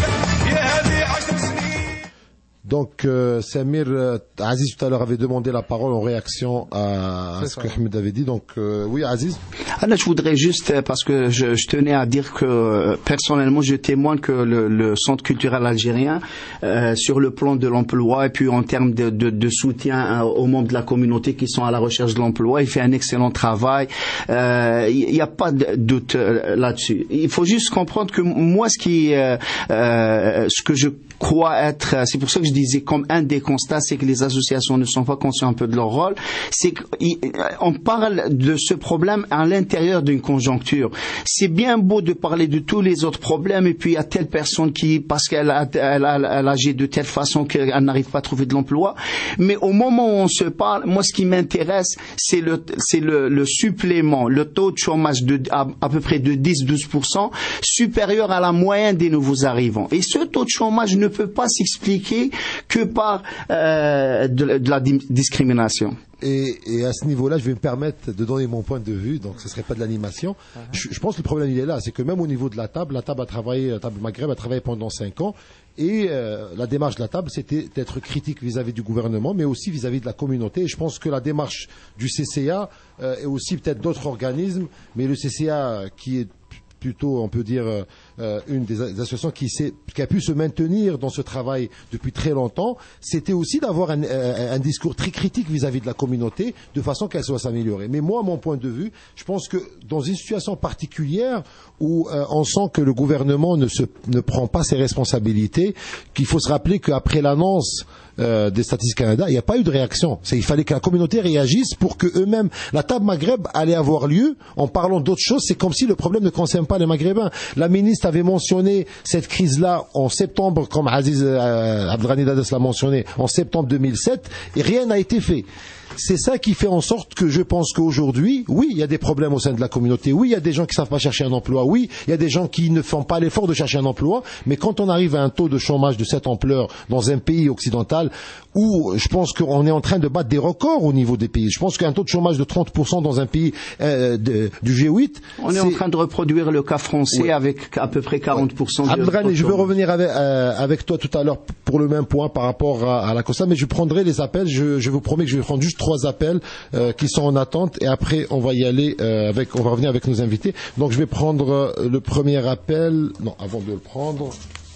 Donc, euh, Samir, euh, Aziz tout à l'heure avait demandé la parole en réaction à, à ce que Ahmed avait dit. Donc, euh, oui, Aziz. Alors, je voudrais juste, parce que je, je tenais à dire que personnellement, je témoigne que le, le Centre culturel algérien, euh, sur le plan de l'emploi et puis en termes de, de, de soutien aux membres de la communauté qui sont à la recherche de l'emploi, il fait un excellent travail. Euh, il n'y a pas de doute là-dessus. Il faut juste comprendre que moi, ce qui, euh, euh, ce que je crois être, c'est pour ça que je disais comme un des constats, c'est que les associations ne sont pas conscientes un peu de leur rôle. C'est qu'on parle de ce problème à l'intérieur d'une conjoncture. C'est bien beau de parler de tous les autres problèmes et puis il y a telle personne qui, parce qu'elle a, elle a, elle a agi de telle façon qu'elle n'arrive pas à trouver de l'emploi. Mais au moment où on se parle, moi ce qui m'intéresse, c'est le, c'est le, le supplément, le taux de chômage de, à, à peu près de dix à douze pour cent supérieur à la moyenne des nouveaux arrivants. Et ce taux de chômage ne peut pas s'expliquer que par euh, de, de la di- discrimination. Et, et à ce niveau-là, je vais me permettre de donner mon point de vue, donc ce ne serait pas de l'animation. Uh-huh. Je, je pense que le problème, il est là, c'est que même au niveau de la table, la table a travaillé, la table Maghreb a travaillé pendant cinq ans, et euh, la démarche de la table, c'était d'être critique vis-à-vis du gouvernement, mais aussi vis-à-vis de la communauté. Et je pense que la démarche du C C A, euh, et aussi peut-être d'autres organismes, mais le C C A qui est plutôt, on peut dire, euh, une des associations qui, qui a pu se maintenir dans ce travail depuis très longtemps, c'était aussi d'avoir un, un, un discours très critique vis-à-vis de la communauté, de façon qu'elle soit s'améliorer. Mais moi, à mon point de vue, je pense que dans une situation particulière où euh, on sent que le gouvernement ne, se, ne prend pas ses responsabilités, qu'il faut se rappeler qu'après l'annonce Euh, des Statistiques Canada, il n'y a pas eu de réaction. C'est, il fallait que la communauté réagisse pour que eux-mêmes, la table Maghreb allait avoir lieu en parlant d'autres choses. C'est comme si le problème ne concerne pas les Maghrébins. La ministre avait mentionné cette crise-là en septembre, comme Aziz euh, Abdelghani Dades l'a mentionné, en septembre deux mille sept, et rien n'a été fait. C'est ça qui fait en sorte que je pense qu'aujourd'hui, oui, il y a des problèmes au sein de la communauté, oui, il y a des gens qui ne savent pas chercher un emploi, oui, il y a des gens qui ne font pas l'effort de chercher un emploi, mais quand on arrive à un taux de chômage de cette ampleur dans un pays occidental où je pense qu'on est en train de battre des records au niveau des pays, je pense qu'un taux de chômage de trente pour cent dans un pays euh, de, du G huit... On est, est en train de reproduire le cas français, oui, avec à peu près quarante pour cent. Oui. Abdelghani, je veux revenir avec, euh, avec toi tout à l'heure pour le même point par rapport à, à la COSA, mais je prendrai les appels, je, je vous promets que je vais prendre juste trois appels euh, qui sont en attente et après on va y aller euh, avec, on va revenir avec nos invités. Donc je vais prendre euh, le premier appel. Non, avant de le prendre.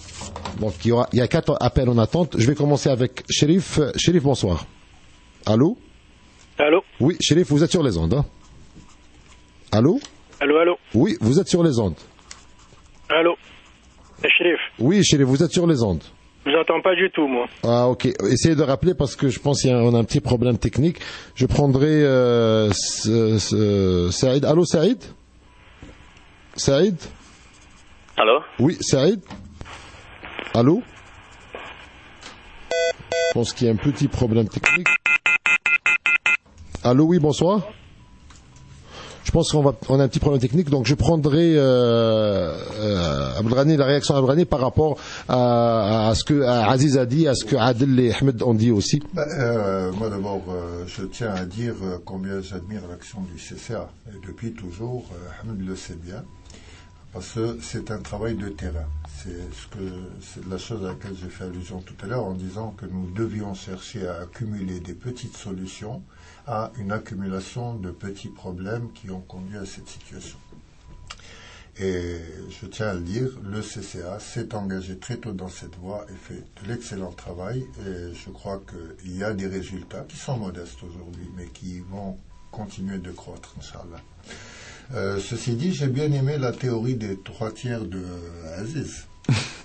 Donc il y aura, il y a quatre appels en attente. Je vais commencer avec Chérif. Chérif, bonsoir. Allô. Allô. Oui, Chérif, vous êtes sur les ondes. Hein? Allô. Allô, allô. Oui, vous êtes sur les ondes. Allô. Chérif. Oui, Chérif, vous êtes sur les ondes. Je vous entends pas du tout, moi. Ah, ok. Essayez de rappeler parce que je pense qu'il y a un, on a un petit problème technique. Je prendrai euh, ce, ce, Saïd. Allô, Saïd. Saïd. Allô. Oui, Saïd. Allô. Je pense qu'il y a un petit problème technique. Allô, oui, bonsoir. Je pense qu'on va, on a un petit problème technique, donc je prendrai euh, euh, Abdelghani, la réaction d'Abdelghani par rapport à, à ce que à Aziz a dit, à ce que Adel et Ahmed ont dit aussi. Ben, euh, moi d'abord, euh, je tiens à dire combien j'admire l'action du C C A. Et depuis toujours, euh, Ahmed le sait bien, parce que c'est un travail de terrain. C'est ce que c'est la chose à laquelle j'ai fait allusion tout à l'heure en disant que nous devions chercher à accumuler des petites solutions à une accumulation de petits problèmes qui ont conduit à cette situation. Et je tiens à le dire, le C C A s'est engagé très tôt dans cette voie et fait de l'excellent travail. Et je crois qu'il y a des résultats qui sont modestes aujourd'hui, mais qui vont continuer de croître, Inch'Allah. Euh, ceci dit, j'ai bien aimé la théorie des trois tiers de Aziz.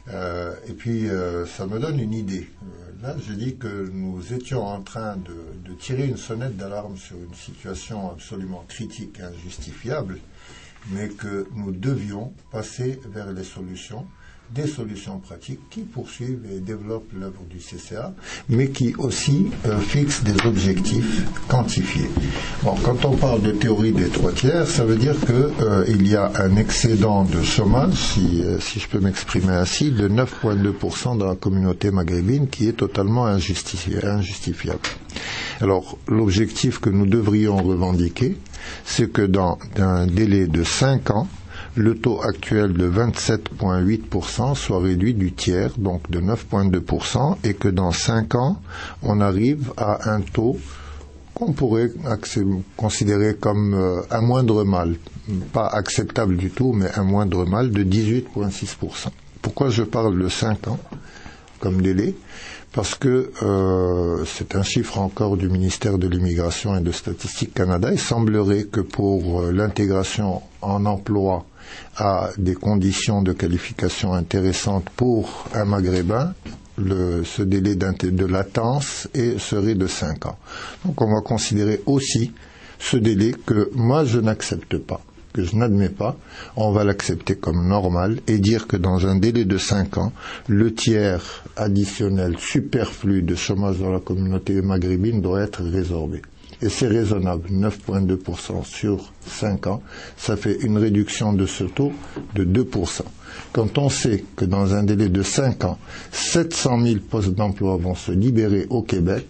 Euh, et puis, euh, ça me donne une idée. Euh, là, je dis que nous étions en train de, de tirer une sonnette d'alarme sur une situation absolument critique et injustifiable, mais que nous devions passer vers les solutions, des solutions pratiques qui poursuivent et développent l'œuvre du C C A, mais qui aussi euh, fixent des objectifs quantifiés. Bon, quand on parle de théorie des trois tiers, ça veut dire que euh, il y a un excédent de chômage, si, euh, si je peux m'exprimer ainsi, de neuf virgule deux pour cent dans la communauté maghrébine, qui est totalement injustifi- injustifiable. Alors, l'objectif que nous devrions revendiquer, c'est que dans un délai de cinq ans, le taux actuel de vingt-sept virgule huit pour cent soit réduit du tiers, donc de neuf virgule deux pour cent, et que dans cinq ans, on arrive à un taux qu'on pourrait considérer comme euh, un moindre mal, pas acceptable du tout, mais un moindre mal de dix-huit virgule six pour cent. Pourquoi je parle de cinq ans comme délai ? Parce que euh, c'est un chiffre encore du ministère de l'Immigration et de Statistique Canada. Il semblerait que pour euh, l'intégration en emploi à des conditions de qualification intéressantes pour un Maghrébin, le, ce délai de latence est, serait de cinq ans. Donc on va considérer aussi ce délai que moi je n'accepte pas, que je n'admets pas, on va l'accepter comme normal et dire que dans un délai de cinq ans, le tiers additionnel superflu de chômage dans la communauté maghrébine doit être résorbé. Et c'est raisonnable, neuf virgule deux pour cent sur cinq ans, ça fait une réduction de ce taux de deux pour cent. Quand on sait que dans un délai de cinq ans, sept cent mille postes d'emploi vont se libérer au Québec,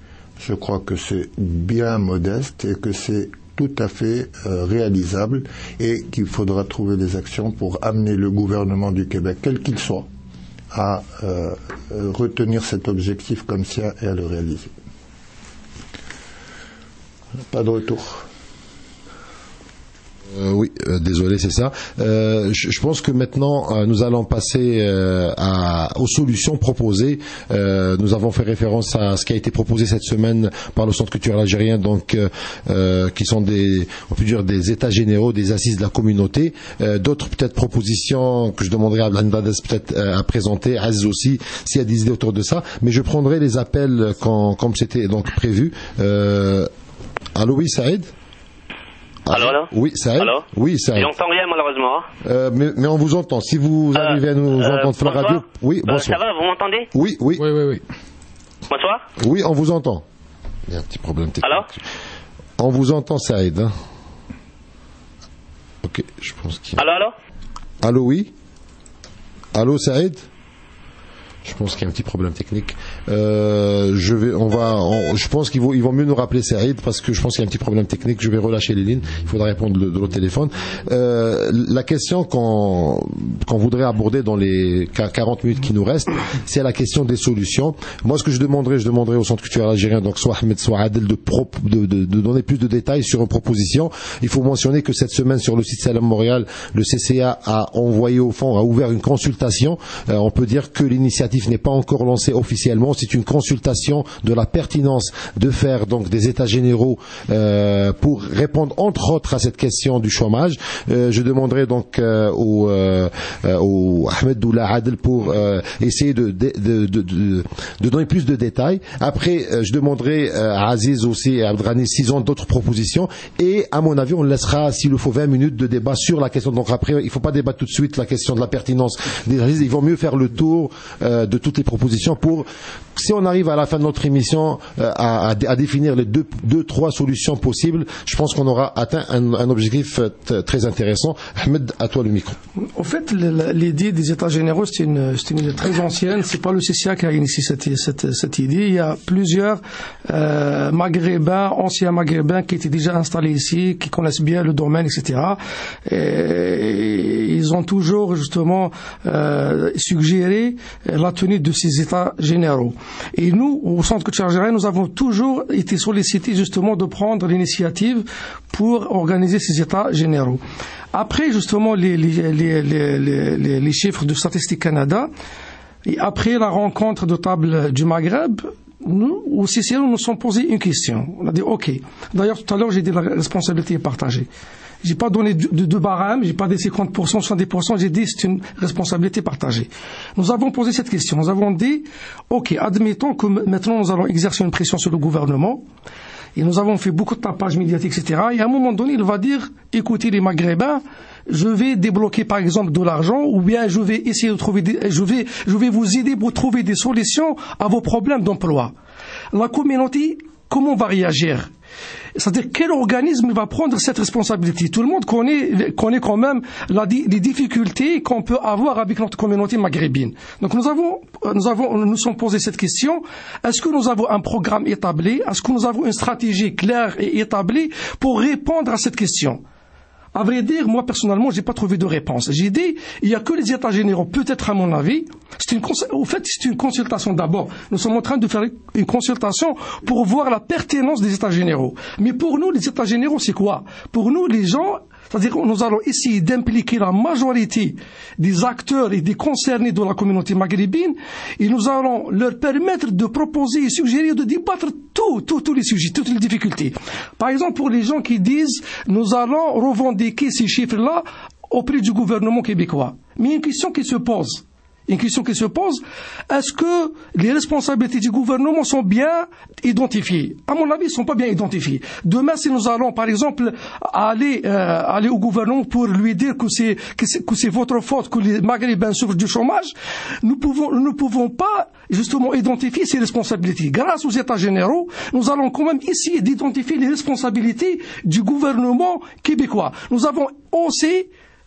je crois que c'est bien modeste et que c'est tout à fait euh, réalisable et qu'il faudra trouver des actions pour amener le gouvernement du Québec, quel qu'il soit, à euh, retenir cet objectif comme sien et à le réaliser. Pas de retour. Euh, oui, euh, désolé, c'est ça. Euh, je, je pense que maintenant, euh, nous allons passer euh, à, aux solutions proposées. Euh, nous avons fait référence à ce qui a été proposé cette semaine par le Centre culturel algérien, donc euh, euh, qui sont des, on peut dire des états généraux, des assises de la communauté. Euh, d'autres peut-être propositions que je demanderai à Blandades peut-être euh, à présenter, Aziz aussi, s'il y a des idées autour de ça. Mais je prendrai les appels quand, comme c'était donc prévu. Euh, allô, oui, Saïd? Allô, allô? Oui, Saïd? Allô? Oui, Saïd. J'entends rien, malheureusement. Euh, mais, mais on vous entend. Si vous arrivez euh, à nous euh, entendre sur la radio. Oui, bonsoir. Euh, ça va, vous m'entendez? Oui, oui. Oui, oui, oui. Bonsoir? Oui, on vous entend. Il y a un petit problème technique. Allô? On vous entend, Saïd. Hein? Ok, je pense qu'il y a... Allô, allô? Allô, oui? Allô, Saïd? Je pense qu'il y a un petit problème technique. Euh, je vais, on va, on, je pense qu'ils vont, ils vont mieux nous rappeler Saïd parce que je pense qu'il y a un petit problème technique. Je vais relâcher les lignes. Il faudra répondre de, de l'autre téléphone. Euh, la question qu'on, qu'on voudrait aborder dans les quarante minutes qui nous restent, c'est la question des solutions. Moi, ce que je demanderais, je demanderais au Centre culturel algérien, donc soit Ahmed, soit Adel, de, pro, de, de, de donner plus de détails sur une proposition. Il faut mentionner que cette semaine, sur le site Salam Montréal, le C C A a envoyé au fond, a ouvert une consultation. Euh, on peut dire que l'initiative n'est pas encore lancée officiellement. C'est une consultation de la pertinence de faire donc des états généraux euh, pour répondre entre autres à cette question du chômage. Euh, je demanderai donc euh, au, euh, au Ahmed Oula Adel pour euh, essayer de, de, de, de, de, de donner plus de détails. Après, euh, je demanderai euh, à Aziz aussi et à Abdrani s'ils ont d'autres propositions. Et à mon avis, on laissera, s'il le faut, vingt minutes de débat sur la question. Donc après, il ne faut pas débattre tout de suite la question de la pertinence des Aziz. Il vaut mieux faire le tour euh, de toutes les propositions pour, si on arrive à la fin de notre émission euh, à, à, à définir les deux, deux, trois solutions possibles, je pense qu'on aura atteint un, un objectif t- très intéressant. Ahmed, à toi le micro. En fait, l'idée des États généraux, c'est une, c'est une idée très ancienne. C'est pas le C C A qui a initié cette, cette, cette idée. Il y a plusieurs euh, Maghrébins, anciens Maghrébins, qui étaient déjà installés ici, qui connaissent bien le domaine, et cetera. Et ils ont toujours justement euh, suggéré la tenue de ces états généraux. Et nous, au Centre culturel algérien, nous avons toujours été sollicités justement de prendre l'initiative pour organiser ces états généraux. Après justement les, les, les, les, les, les chiffres de Statistique Canada, et après la rencontre de table du Maghreb, nous, au C C A, nous nous sommes posé une question. On a dit OK. D'ailleurs, tout à l'heure, j'ai dit la responsabilité est partagée. J'ai pas donné de, de, de barème, j'ai pas dit cinquante pour cent, soixante-dix pour cent, j'ai dit c'est une responsabilité partagée. Nous avons posé cette question. Nous avons dit, ok, admettons que maintenant nous allons exercer une pression sur le gouvernement. Et nous avons fait beaucoup de tapage médiatique, et cetera. Et à un moment donné, il va dire, écoutez les Maghrébins, je vais débloquer par exemple de l'argent, ou bien je vais essayer de trouver des, je vais, je vais vous aider pour trouver des solutions à vos problèmes d'emploi. La communauté, comment va réagir? C'est-à-dire quel organisme va prendre cette responsabilité? Tout le monde connaît, connaît quand même la, les difficultés qu'on peut avoir avec notre communauté maghrébine. Donc nous avons, nous avons, nous sommes posé cette question. Est-ce que nous avons un programme établi? Est-ce que nous avons une stratégie claire et établie pour répondre à cette question? À vrai dire, moi personnellement, j'ai pas trouvé de réponse. J'ai dit, il y a que les États généraux, peut-être à mon avis. C'est une, au fait, c'est une consultation d'abord. Nous sommes en train de faire une consultation pour voir la pertinence des États généraux. Mais pour nous, les États généraux, c'est quoi? Pour nous, les gens, c'est-à-dire que nous allons essayer d'impliquer la majorité des acteurs et des concernés de la communauté maghrébine, et nous allons leur permettre de proposer et suggérer, de débattre tout, tout, tous les sujets, toutes les difficultés. Par exemple, pour les gens qui disent, nous allons revendiquer ces chiffres-là auprès du gouvernement québécois. Mais il y a une question qui se pose. Une question qui se pose, est-ce que les responsabilités du gouvernement sont bien identifiées? À mon avis, ils ne sont pas bien identifiées. Demain, si nous allons, par exemple, aller, euh, aller au gouvernement pour lui dire que c'est, que c'est, que c'est votre faute, que les Maghrébins souffrent du chômage, nous pouvons, nous ne pouvons pas, justement, identifier ces responsabilités. Grâce aux États généraux, nous allons quand même essayer d'identifier les responsabilités du gouvernement québécois. Nous avons osé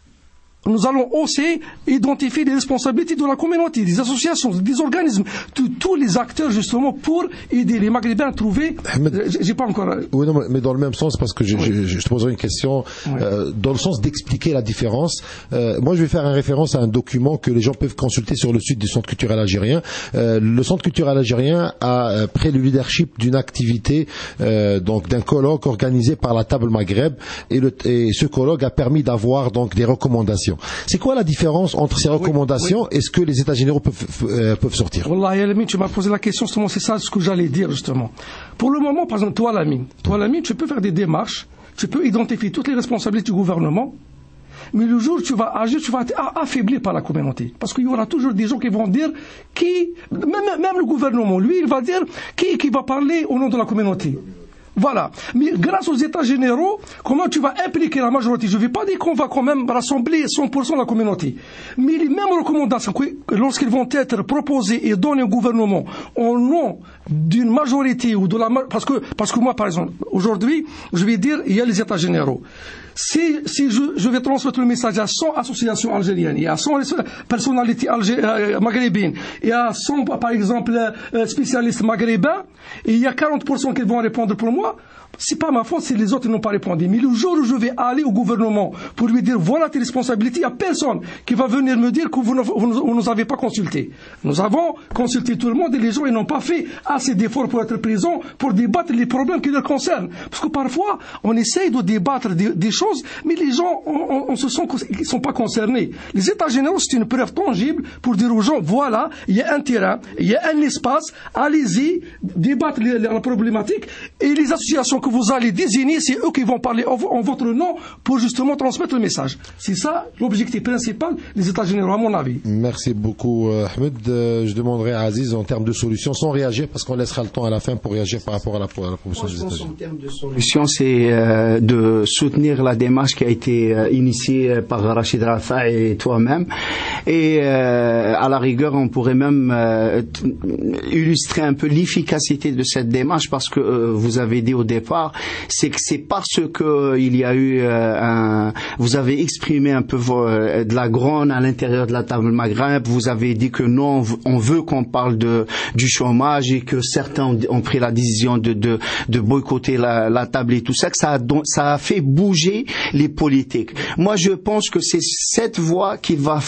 Nous allons aussi identifier les responsabilités de la communauté, des associations, des organismes, de tous les acteurs justement pour aider les Maghrébins à trouver. Ahmed, j'ai pas encore. Oui, non, mais dans le même sens, parce que je, oui. je, je te poserai une question oui. euh, dans le sens d'expliquer la différence. Euh, moi, je vais faire une référence à un document que les gens peuvent consulter sur le site du Centre culturel algérien. Euh, le Centre culturel algérien a euh, pris le leadership d'une activité, euh, donc d'un colloque organisé par la Table Maghreb, et, le, et ce colloque a permis d'avoir donc des recommandations. C'est quoi la différence entre ces recommandations oui, oui. et ce que les États généraux peuvent, euh, peuvent sortir? Wallah, Lamine, tu m'as posé la question, justement, c'est ça ce que j'allais dire, justement. Pour le moment, par exemple, toi, Lamine, toi, Lamine, tu peux faire des démarches, tu peux identifier toutes les responsabilités du gouvernement, mais le jour où tu vas agir, tu vas être affaibli par la communauté. Parce qu'il y aura toujours des gens qui vont dire qui, même, même le gouvernement, lui, il va dire qui, qui va parler au nom de la communauté. Voilà. Mais grâce aux États généraux, comment tu vas impliquer la majorité? Je ne vais pas dire qu'on va quand même rassembler cent pour cent de la communauté. Mais les mêmes recommandations, lorsqu'ils vont être proposées et données au gouvernement au nom d'une majorité ou de la, parce que, parce que moi, par exemple, aujourd'hui, je vais dire, il y a les États généraux. Si, si je, je vais transmettre le message à cent associations algériennes, et à cent personnalités algé, euh, maghrébines, et à cent, par exemple, euh, spécialistes maghrébins, et il y a quarante pour cent qui vont répondre pour moi, c'est pas ma faute si les autres n'ont pas répondu. Mais le jour où je vais aller au gouvernement pour lui dire voilà tes responsabilités, il n'y a personne qui va venir me dire que vous ne vous, vous nous avez pas consulté. Nous avons consulté tout le monde et les gens ils n'ont pas fait assez d'efforts pour être présents pour débattre les problèmes qui les concernent. Parce que parfois on essaye de débattre des, des choses, mais les gens on, on, on se sent qu'ils ne sont pas concernés. Les États généraux c'est une preuve tangible pour dire aux gens voilà il y a un terrain, il y a un espace, allez-y débattre les, la problématique et les associations que vous allez désigner, c'est eux qui vont parler en, en votre nom pour justement transmettre le message. C'est ça l'objectif principal des États généraux, à mon avis. Merci beaucoup, Ahmed. Euh, je demanderai à Aziz en termes de solutions, sans réagir, parce qu'on laissera le temps à la fin pour réagir par rapport à la, à la proposition des États généraux. En termes de solutions, c'est euh, de soutenir la démarche qui a été euh, initiée par Rachid Rafa et toi-même. Et euh, à la rigueur, on pourrait même euh, illustrer un peu l'efficacité de cette démarche, parce que euh, vous avez dit au départ, c'est que c'est parce que il y a eu euh, un, vous avez exprimé un peu euh, de la grogne à l'intérieur de la Table Maghreb, vous avez dit que non, on veut qu'on parle de du chômage et que certains ont, ont pris la décision de de, de boycotter la, la table et tout ça, que ça a ça a fait bouger les politiques. Moi, je pense que c'est cette voie qu'il va falloir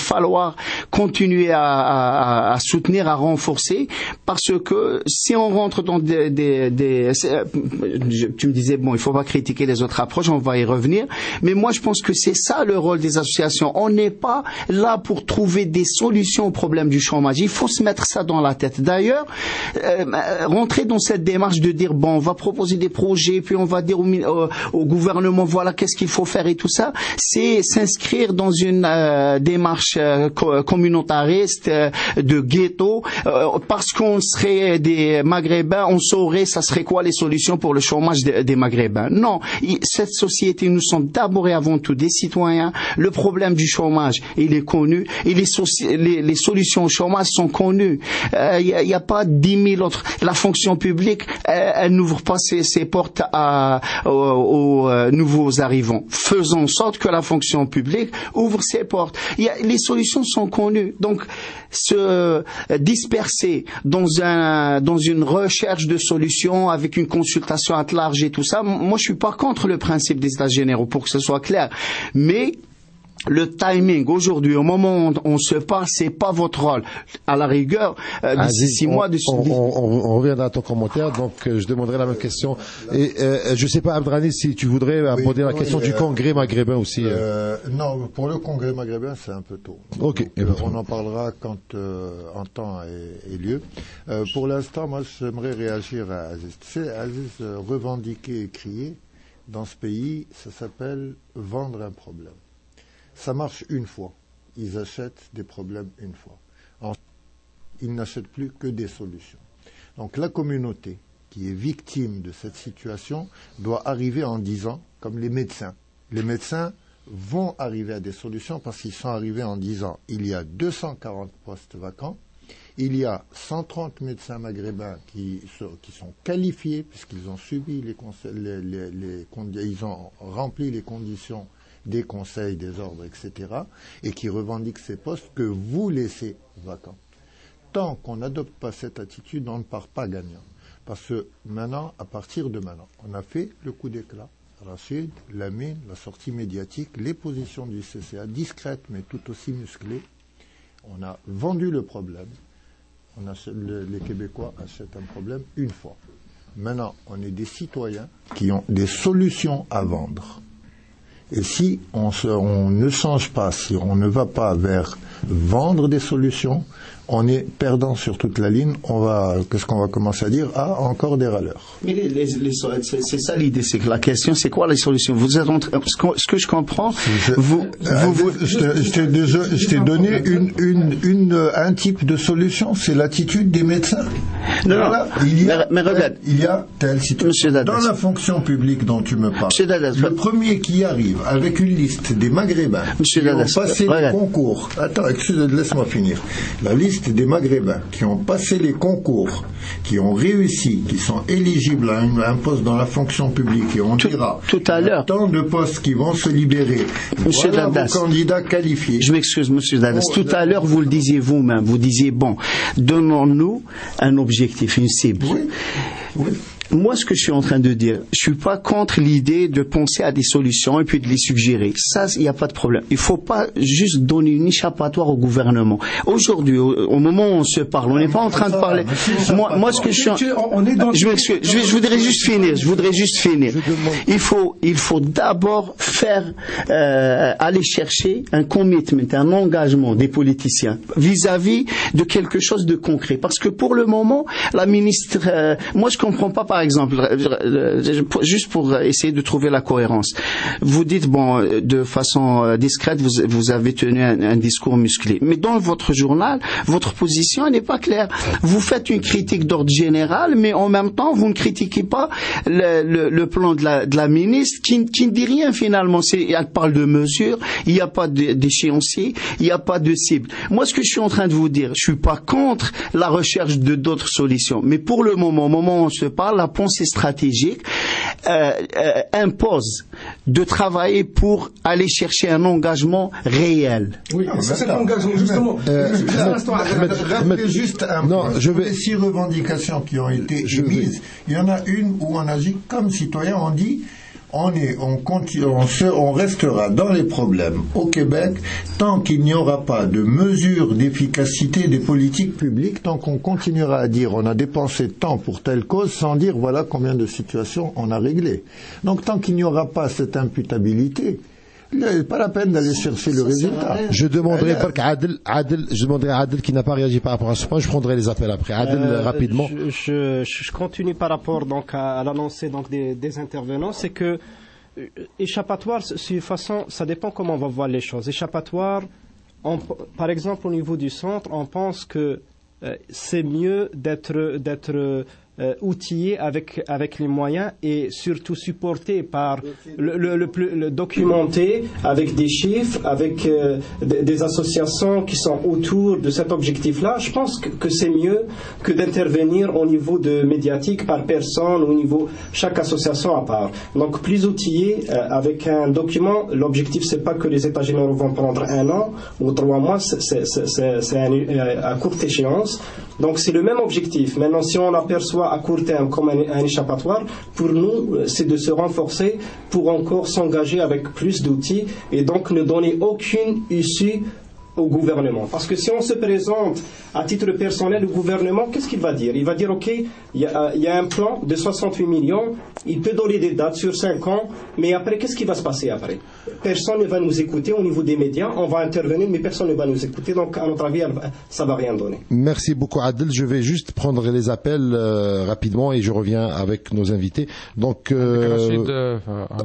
devoir continuer à, à, à soutenir, à renforcer, parce que si on rentre dans des, des, des tu me disais bon, il faut pas critiquer les autres approches, on va y revenir, mais moi je pense que c'est ça le rôle des associations. On n'est pas là pour trouver des solutions au problème du chômage. Il faut se mettre ça dans la tête. D'ailleurs, euh, rentrer dans cette démarche de dire bon, on va proposer des projets, puis on va dire au, au, au gouvernement voilà qu'est-ce qu'il faut faire et tout ça, c'est s'inscrire dans une euh, démarche euh, communautariste euh, de ghetto, euh, parce qu'on serait des Maghrébins, on saurait ça serait quoi les solutions pour le chômage des, des Maghrébins. Non, cette société, nous sommes d'abord et avant tout des citoyens. Le problème du chômage, il est connu, et les, les, les solutions au chômage sont connues. Il euh, n'y a, a pas dix mille autres. La fonction publique, elle, elle n'ouvre pas ses, ses portes à, aux, aux euh, nouveaux arrivants. Faisons en sorte que la fonction publique ouvre ses portes. Y a, les solutions sont connues. Donc, se disperser dans un dans une recherche de solutions avec une consultation à large et tout ça, moi je suis pas contre le principe des états généraux, pour que ce soit clair, mais le timing aujourd'hui, au moment où on se parle, c'est pas votre rôle. À la rigueur, euh, d'ici six mois, de... on, on, on, on reviendra à ton commentaire. Donc, euh, je demanderai la même question. Et euh, je sais pas, Abdrani, si tu voudrais oui, aborder la oui, question euh, du Congrès maghrébin aussi. Euh, non, pour le Congrès maghrébin, c'est un peu tôt. Ok. Donc, euh, on en parlera quand euh, un temps ait, ait lieu. Euh, pour l'instant, moi, j'aimerais réagir à Aziz. Tu sais, Aziz, euh, revendiquer et crier dans ce pays, ça s'appelle vendre un problème. Ça marche une fois. Ils achètent des problèmes une fois. Ensuite, ils n'achètent plus que des solutions. Donc la communauté qui est victime de cette situation doit arriver en disant, comme les médecins. Les médecins vont arriver à des solutions parce qu'ils sont arrivés en disant, il y a deux cent quarante postes vacants, il y a cent trente médecins maghrébins qui, qui sont qualifiés puisqu'ils ont subi les, les, les, les ils ont rempli les conditions des conseils, des ordres, et cetera, et qui revendiquent ces postes que vous laissez vacants. Tant qu'on n'adopte pas cette attitude, on ne part pas gagnant. Parce que maintenant, à partir de maintenant, on a fait le coup d'éclat. Rachid, Lamine, la sortie médiatique, les positions du C C A, discrètes mais tout aussi musclées. On a vendu le problème. On achète, le, les Québécois achètent un problème une fois. Maintenant, on est des citoyens qui ont des solutions à vendre. Et si on, se, on ne change pas, si on ne va pas vers vendre des solutions, on est perdant sur toute la ligne. On va, qu'est-ce qu'on va commencer à dire? Ah, encore des râleurs. Mais les, les, les, c'est, c'est ça l'idée, c'est que la question, c'est quoi les solutions? Vous êtes en train, ce que, ce que je comprends, je, vous, euh, vous, vous, je, je, t'ai déjà, je t'ai donné une, une, une, un type de solution, c'est l'attitude des médecins. Non, voilà, non, il y a, mais, mais regarde, il y a telle situation. Dans la fonction publique dont tu me parles, le premier qui arrive avec une liste des Maghrébins Monsieur qui Dadas, ont passé regarde. les concours. Attends, excusez, laisse-moi finir. La liste des Maghrébins qui ont passé les concours, qui ont réussi, qui sont éligibles à un, à un poste dans la fonction publique, et on tout, dira tout à l'heure tant de postes qui vont se libérer. Monsieur voilà Dadas, vos candidats qualifiés. Je m'excuse, Monsieur Dadas. Oh, tout à l'heure, vous le disiez vous-même. Vous disiez bon, donnons-nous un objectif, une cible. Oui. Oui. Moi, ce que je suis en train de dire, je suis pas contre l'idée de penser à des solutions et puis de les suggérer. Ça, il n'y a pas de problème. Il faut pas juste donner une échappatoire au gouvernement. Aujourd'hui, au, au moment où on se parle, on n'est pas en train de parler. Moi, moi, ce que je suis, en... je m'excuse, je, je voudrais juste finir. Je voudrais juste finir. Il faut, il faut d'abord faire, euh, aller chercher un commitment, un engagement des politiciens vis-à-vis de quelque chose de concret. Parce que pour le moment, la ministre, euh, moi, je comprends pas. Par exemple, juste pour essayer de trouver la cohérence, vous dites, bon, de façon discrète, vous, vous avez tenu un, un discours musclé. Mais dans votre journal, votre position n'est pas claire. Vous faites une critique d'ordre général, mais en même temps, vous ne critiquez pas le, le, le plan de la, de la ministre qui, qui ne dit rien finalement. C'est, elle parle de mesures, il n'y a pas d'échéancier, il n'y a pas de cible. Moi, ce que je suis en train de vous dire, je suis pas contre la recherche de d'autres solutions. Mais pour le moment, au moment où on se parle, la pensée stratégique euh, euh, impose de travailler pour aller chercher un engagement réel. Oui, c'est cet engagement, justement. Euh, Rappelez juste un non, point. Je vais... Les six revendications qui ont été émises, il y en a une où on agit comme citoyen, on dit on, est, on, continue, on, se, on restera dans les problèmes au Québec tant qu'il n'y aura pas de mesures d'efficacité des politiques publiques, tant qu'on continuera à dire on a dépensé tant pour telle cause sans dire voilà combien de situations on a réglées. Donc tant qu'il n'y aura pas cette imputabilité, il n'est pas la peine d'aller chercher le résultat. Je demanderai à Adel, Adel, je demanderai à Adel qui n'a pas réagi par rapport à ce point, je prendrai les appels après. Adel, euh, rapidement. Je, je, je continue par rapport donc à, à l'annoncé donc des, des intervenants, c'est que euh, échappatoire, de façon, ça dépend comment on va voir les choses. Échappatoire, on, par exemple au niveau du centre, on pense que euh, c'est mieux d'être d'être Euh, outillé avec avec les moyens et surtout supporté par le, le, le, plus, le documenté avec des chiffres, avec euh, des, des associations qui sont autour de cet objectif-là. Je pense que, que c'est mieux que d'intervenir au niveau de médiatique par personne, au niveau chaque association à part. Donc plus outillé euh, avec un document. L'objectif c'est pas que les États généraux vont prendre un an ou trois mois, c'est, c'est, c'est, c'est un, à courte échéance. Donc c'est le même objectif. Maintenant, si on aperçoit à court terme comme un, un échappatoire, pour nous, c'est de se renforcer pour encore s'engager avec plus d'outils et donc ne donner aucune issue au gouvernement. Parce que si on se présente à titre personnel au gouvernement, qu'est-ce qu'il va dire? Il va dire, OK, il y, y a un plan de soixante-huit millions, il peut donner des dates sur cinq ans, mais après, qu'est-ce qui va se passer après? Personne ne va nous écouter au niveau des médias, on va intervenir, mais personne ne va nous écouter, donc à notre avis, ça ne va rien donner. Merci beaucoup Adel, je vais juste prendre les appels euh, rapidement et je reviens avec nos invités. Donc, euh, Rachid, euh,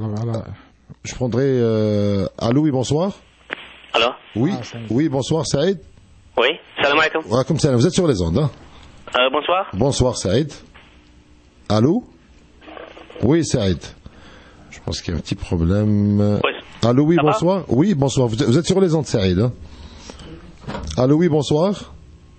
je prendrai... Euh, allô, oui, bonsoir. Allô? Oui, ah, oui, bonsoir Saïd. Oui, salam alaikum. Wa alaikum salam, vous êtes sur les ondes, hein? Euh, bonsoir. Bonsoir Saïd. Allô? Oui, Saïd. Je pense qu'il y a un petit problème. Oui. Allô, oui, ça bonsoir. Va? Oui, bonsoir. Vous êtes, vous êtes sur les ondes, Saïd, hein? Allô, oui, bonsoir.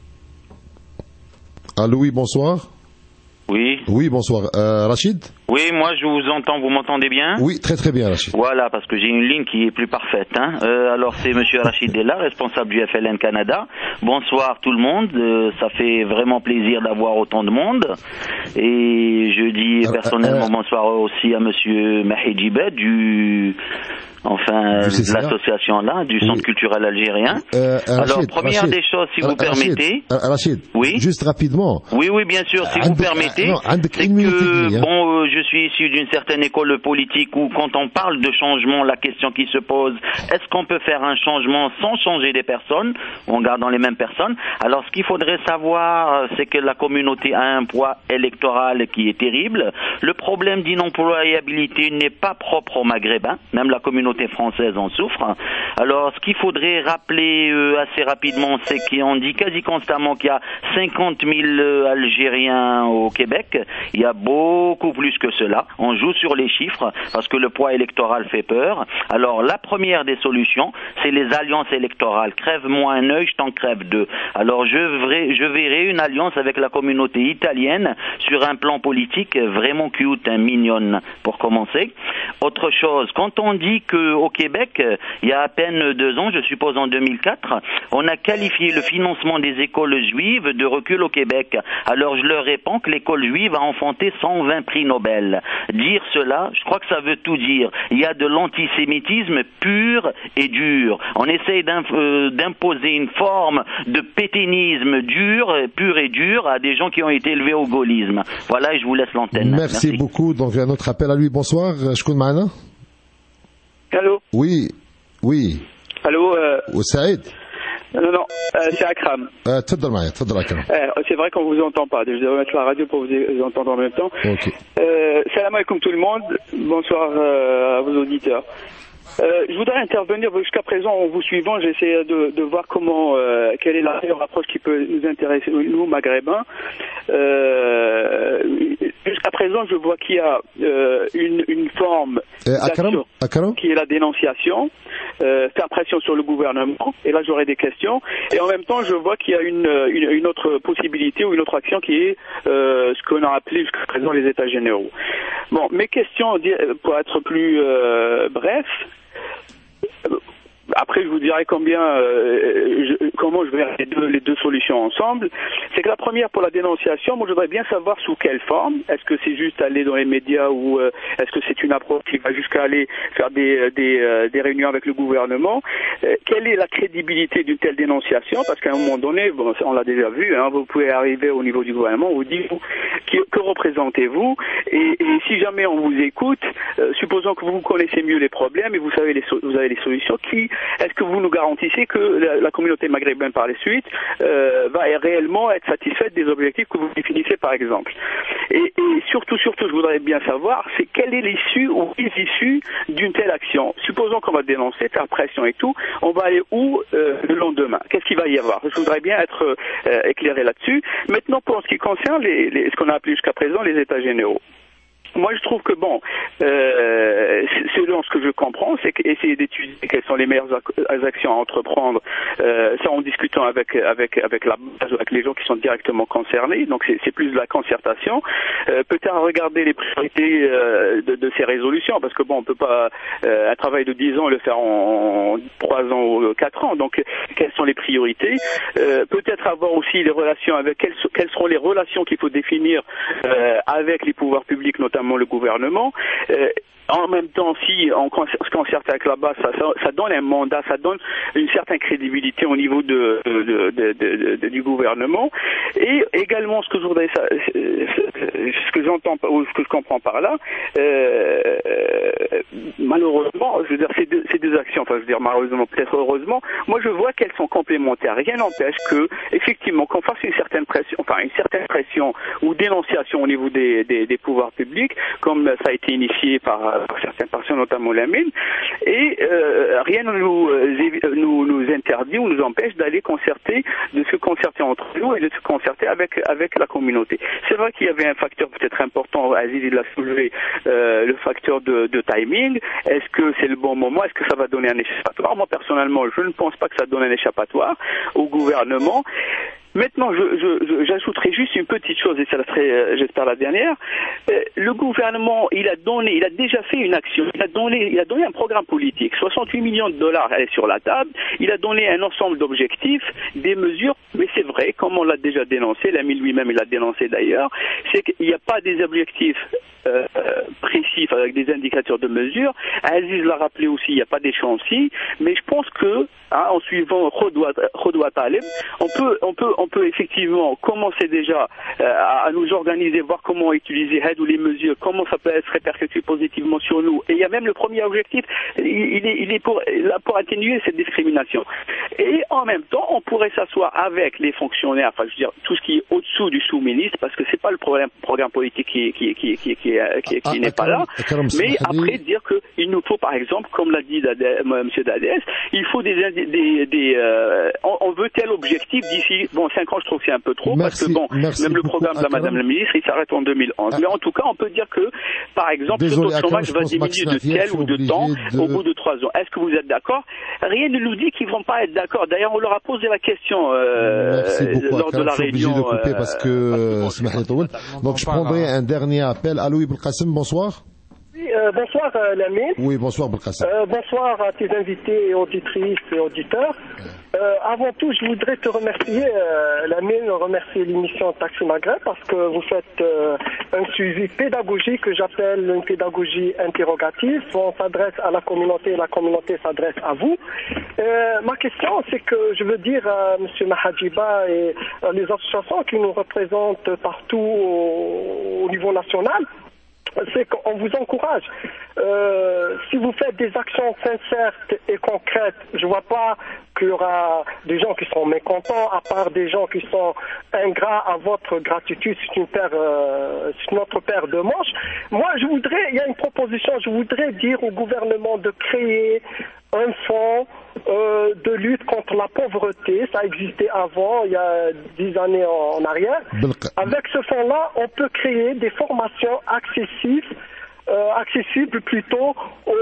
Allô, oui, bonsoir. Oui. Oui, bonsoir. Euh, Rachid? Oui, moi je vous entends, vous m'entendez bien? Oui, très très bien, Rachid. Voilà, parce que j'ai une ligne qui est plus parfaite. Hein. Euh, alors c'est Monsieur Rachid Della, responsable du F L N Canada. Bonsoir tout le monde, euh, ça fait vraiment plaisir d'avoir autant de monde. Et je dis euh, personnellement euh, bonsoir aussi à Monsieur Mahidjibet du... Enfin, de l'association là, du Centre oui. culturel algérien. Euh, Alors, Rachid, première Rachid, des choses, si vous Rachid, permettez. Rachid, oui. Juste rapidement. Oui, oui, bien sûr, si vous permettez. Non, c'est que, bon, euh, je suis issu d'une certaine école politique où, quand on parle de changement, la question qui se pose, est-ce qu'on peut faire un changement sans changer des personnes, en gardant les mêmes personnes? Alors, ce qu'il faudrait savoir, c'est que la communauté a un poids électoral qui est terrible. Le problème d'inemployabilité n'est pas propre aux Maghrébins, même la communauté française en souffre. Alors, ce qu'il faudrait rappeler euh, assez rapidement, c'est qu'on dit quasi constamment qu'il y a cinquante mille euh, Algériens au Québec. Il y a beaucoup plus que cela. On joue sur les chiffres parce que le poids électoral fait peur. Alors, la première des solutions, c'est les alliances électorales. Crève-moi un œil, je t'en crève deux. Alors, je verrai, je verrai une alliance avec la communauté italienne sur un plan politique vraiment cute, hein, mignonne, pour commencer. Autre chose, quand on dit que au Québec, il y a à peine deux ans, je suppose en deux mille quatre, on a qualifié le financement des écoles juives de recul au Québec. Alors je leur réponds que l'école juive a enfanté cent vingt prix Nobel. Dire cela, je crois que ça veut tout dire. Il y a de l'antisémitisme pur et dur. On essaye d'imposer une forme de pétainisme dur, pur et dur à des gens qui ont été élevés au gaullisme. Voilà, et je vous laisse l'antenne. Merci, Merci beaucoup. Donc un autre appel à lui. Bonsoir, Shkoun Maana. Allô? Oui, oui. Allô? Euh... Saïd? Non, non, euh, c'est Akram. Euh, euh, c'est vrai qu'on vous entend pas. Je devrais mettre la radio pour vous entendre en même temps. Ok. Euh, salam alaikum tout le monde. Bonsoir euh, à vos auditeurs. Euh, je voudrais intervenir jusqu'à présent en vous suivant. J'essaie de, de voir comment, euh, quelle est la meilleure approche qui peut nous intéresser, nous Maghrébins. Euh, jusqu'à présent, je vois qu'il y a euh, une, une forme euh, Akaram, Akaram qui est la dénonciation, euh, faire pression sur le gouvernement. Et là, j'aurais des questions. Et en même temps, je vois qu'il y a une, une, une autre possibilité ou une autre action qui est euh, ce qu'on a appelé jusqu'à présent les États généraux. Bon, mes questions, pour être plus euh, bref. après je vous dirai combien, euh, je, comment je verrai les deux, les deux solutions ensemble. C'est que la première, pour la dénonciation, moi je voudrais bien savoir sous quelle forme. Est-ce que c'est juste aller dans les médias ou euh, est-ce que c'est une approche qui va jusqu'à aller faire des, des, euh, des réunions avec le gouvernement? euh, Quelle est la crédibilité d'une telle dénonciation? Parce qu'à un moment donné, bon, on l'a déjà vu, hein, vous pouvez arriver au niveau du gouvernement, vous dites vous, que, que représentez-vous, et, et si jamais on vous écoute, euh, supposons que vous connaissez mieux les problèmes et vous savez les, vous avez les solutions, qui est-ce que vous nous garantissez que la, la communauté maghrébine par la suite euh, va réellement être satisfaite des objectifs que vous définissez par exemple? Et, et surtout, surtout, je voudrais bien savoir, c'est quelle est l'issue ou les issues d'une telle action. Supposons qu'on va dénoncer, faire pression et tout, on va aller où euh, le lendemain? Qu'est-ce qu'il va y avoir? Je voudrais bien être euh, éclairé là-dessus. Maintenant, pour ce qui concerne les, les, ce qu'on a appelé jusqu'à présent les états généraux. Moi, je trouve que bon, euh, selon ce que je comprends, c'est qu'essayer d'étudier quelles sont les meilleures actions à entreprendre, euh, ça en discutant avec avec avec la base, avec les gens qui sont directement concernés. Donc c'est plus de la concertation. Euh, Peut-être regarder les priorités euh, de, de ces résolutions, parce que bon, on peut pas euh, un travail de dix ans le faire en trois ans ou quatre ans. Donc quelles sont les priorités? euh, Peut-être avoir aussi les relations avec quelles, quelles seront les relations qu'il faut définir euh, avec les pouvoirs publics, notamment le gouvernement. Euh, en même temps, si on se concerte avec la base, ça, ça, ça donne un mandat, ça donne une certaine crédibilité au niveau de, de, de, de, de, du gouvernement. Et également, ce que je voudrais, ça, ce que j'entends ou ce que je comprends par là, euh, malheureusement, je veux dire, ces deux, ces deux actions, enfin, je veux dire, malheureusement, peut-être heureusement, moi, je vois qu'elles sont complémentaires. Rien n'empêche que, effectivement, qu'on fasse une certaine pression, enfin, une certaine pression ou dénonciation au niveau des, des, des pouvoirs publics, comme ça a été initié par par certaines personnes, notamment la mine, et euh, rien ne nous, nous, nous interdit ou nous empêche d'aller concerter, de se concerter entre nous et de se concerter avec, avec la communauté. C'est vrai qu'il y avait un facteur peut-être important, Aziz il l'a soulevé, euh, le facteur de, de timing. Est-ce que c'est le bon moment? Est-ce que ça va donner un échappatoire? Moi personnellement, je ne pense pas que ça donne un échappatoire au gouvernement. Maintenant, je, je, j'ajouterai juste une petite chose, et ça serait, euh, j'espère, la dernière. Euh, le gouvernement, il a donné, il a déjà fait une action, il a donné, il a donné un programme politique. soixante-huit millions de dollars est sur la table. Il a donné un ensemble d'objectifs, des mesures, mais c'est vrai, comme on l'a déjà dénoncé, l'ami lui-même, il l'a dénoncé d'ailleurs, c'est qu'il n'y a pas des objectifs euh, précis, avec des indicateurs de mesure. Aziz l'a rappelé aussi, il n'y a pas d'échéancier, mais je pense que, hein, en suivant Khodoua Taleb, on peut, on peut, on peut effectivement commencer déjà euh, à, à nous organiser, voir comment utiliser aide ou les mesures, comment ça peut être répercuté positivement sur nous. Et il y a même le premier objectif, il, il est, il est pour, là, pour atténuer cette discrimination. Et en même temps, on pourrait s'asseoir avec les fonctionnaires, enfin je veux dire tout ce qui est au-dessous du sous-ministre, parce que c'est pas le problème, programme politique qui, qui, qui, qui, qui, qui, qui n'est pas là, mais après dire qu'il nous faut par exemple, comme l'a dit M. Dadès, il faut des, des, des euh, on, on veut tel objectif d'ici, bon, cinq ans, je trouve que c'est un peu trop, merci, parce que bon, même le programme de la Madame la Ministre, il s'arrête en deux mille onze. Ah. Mais en tout cas, on peut dire que, par exemple, le taux de chômage va diminuer de tel ou de temps de... au bout de trois ans. Est-ce que vous êtes d'accord? Rien ne nous dit qu'ils vont pas être d'accord. D'ailleurs, on leur a posé la question euh, lors de la réunion. Je suis obligé de couper euh, parce que, euh, donc je prendrai un dernier appel. Allô, Ibn Qassim, bonsoir. Oui, euh, bonsoir euh, Lamine. Oui, bonsoir Belkacem. Euh, bonsoir à tes invités et auditrices et auditeurs. Euh, avant tout, je voudrais te remercier, euh, Lamine, remercier l'émission Taxi Maghreb parce que vous faites euh, un suivi pédagogique que j'appelle une pédagogie interrogative. On s'adresse à la communauté et la communauté s'adresse à vous. Euh, ma question, c'est que je veux dire à M. Mahadjiba et euh, les associations qui nous représentent partout au, au niveau national, c'est qu'on vous encourage. Euh, si vous faites des actions sincères et concrètes, je vois pas qu'il y aura des gens qui sont mécontents, à part des gens qui sont ingrats à votre gratitude. C'est une paire, euh, c'est notre paire de manches. Moi, je voudrais, il y a une proposition, je voudrais dire au gouvernement de créer un fonds euh, de lutte contre la pauvreté. Ça existait avant, il y a dix années en arrière. Avec ce fonds-là, on peut créer des formations accessibles, euh, accessibles plutôt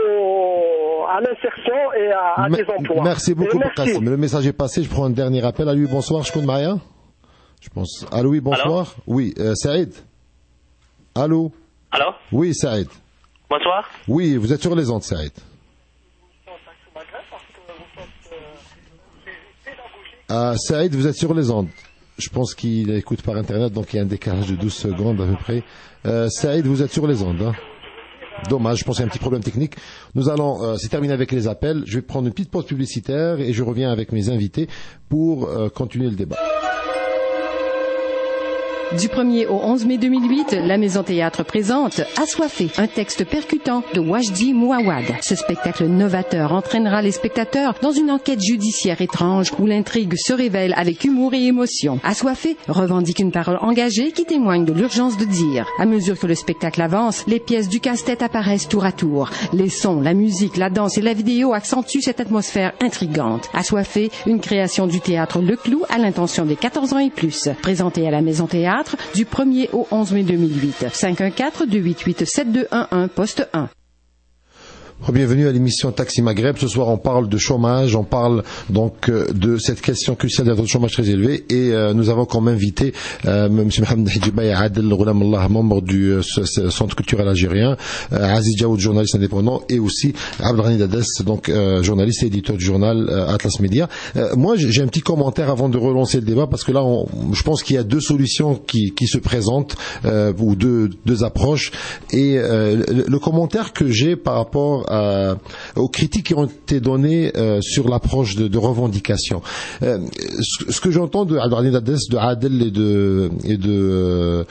au, à l'insertion et à, à des emplois. Merci beaucoup, merci. Le message est passé. Je prends un dernier appel. Allô, bonsoir. Je compte Maya. Je pense. Allô, oui, bonsoir. Allô? Oui, euh, Saïd. Allô. Allô. Oui, Saïd. Bonsoir. Oui, vous êtes sur les ondes, Saïd. Euh, Saïd, vous êtes sur les ondes. Je pense qu'il écoute par Internet, donc il y a un décalage de douze secondes à peu près. Euh, Saïd, vous êtes sur les ondes. Hein. Dommage, je pense qu'il y a un petit problème technique. Nous allons, euh, c'est terminé avec les appels. Je vais prendre une petite pause publicitaire et je reviens avec mes invités pour euh, continuer le débat. Du premier au onze mai deux mille huit, la Maison Théâtre présente Assoiffé, un texte percutant de Wajdi Mouawad. Ce spectacle novateur entraînera les spectateurs dans une enquête judiciaire étrange où l'intrigue se révèle avec humour et émotion. Assoiffé revendique une parole engagée qui témoigne de l'urgence de dire. À mesure que le spectacle avance, les pièces du casse-tête apparaissent tour à tour. Les sons, la musique, la danse et la vidéo accentuent cette atmosphère intrigante. Assoiffé, une création du théâtre Le Clou à l'intention des quatorze ans et plus. Présenté à la Maison Théâtre du premier au onze mai deux mille huit. cinq un quatre, deux huit huit, sept deux un un, poste un. Bienvenue à l'émission Taxi Maghreb. Ce soir, on parle de chômage, on parle donc de cette question cruciale d'un taux de chômage très élevé. Et euh, nous avons comme invité euh, M. Mohamed Hidjibaï Adel Ghoulam-Allah, membre du euh, Centre culturel algérien, euh, Aziz Djaoud, journaliste indépendant, et aussi Abdelghani Dadès, donc euh, journaliste et éditeur du journal euh, Atlas Média. Euh, moi, j'ai un petit commentaire avant de relancer le débat, parce que là, on, je pense qu'il y a deux solutions qui, qui se présentent, euh, ou deux, deux approches. Et euh, le, le commentaire que j'ai par rapport Euh, aux critiques qui ont été données euh, sur l'approche de, de revendication. Euh, ce, ce que j'entends de Abdelghani Dadès, de Adel et de, et de euh,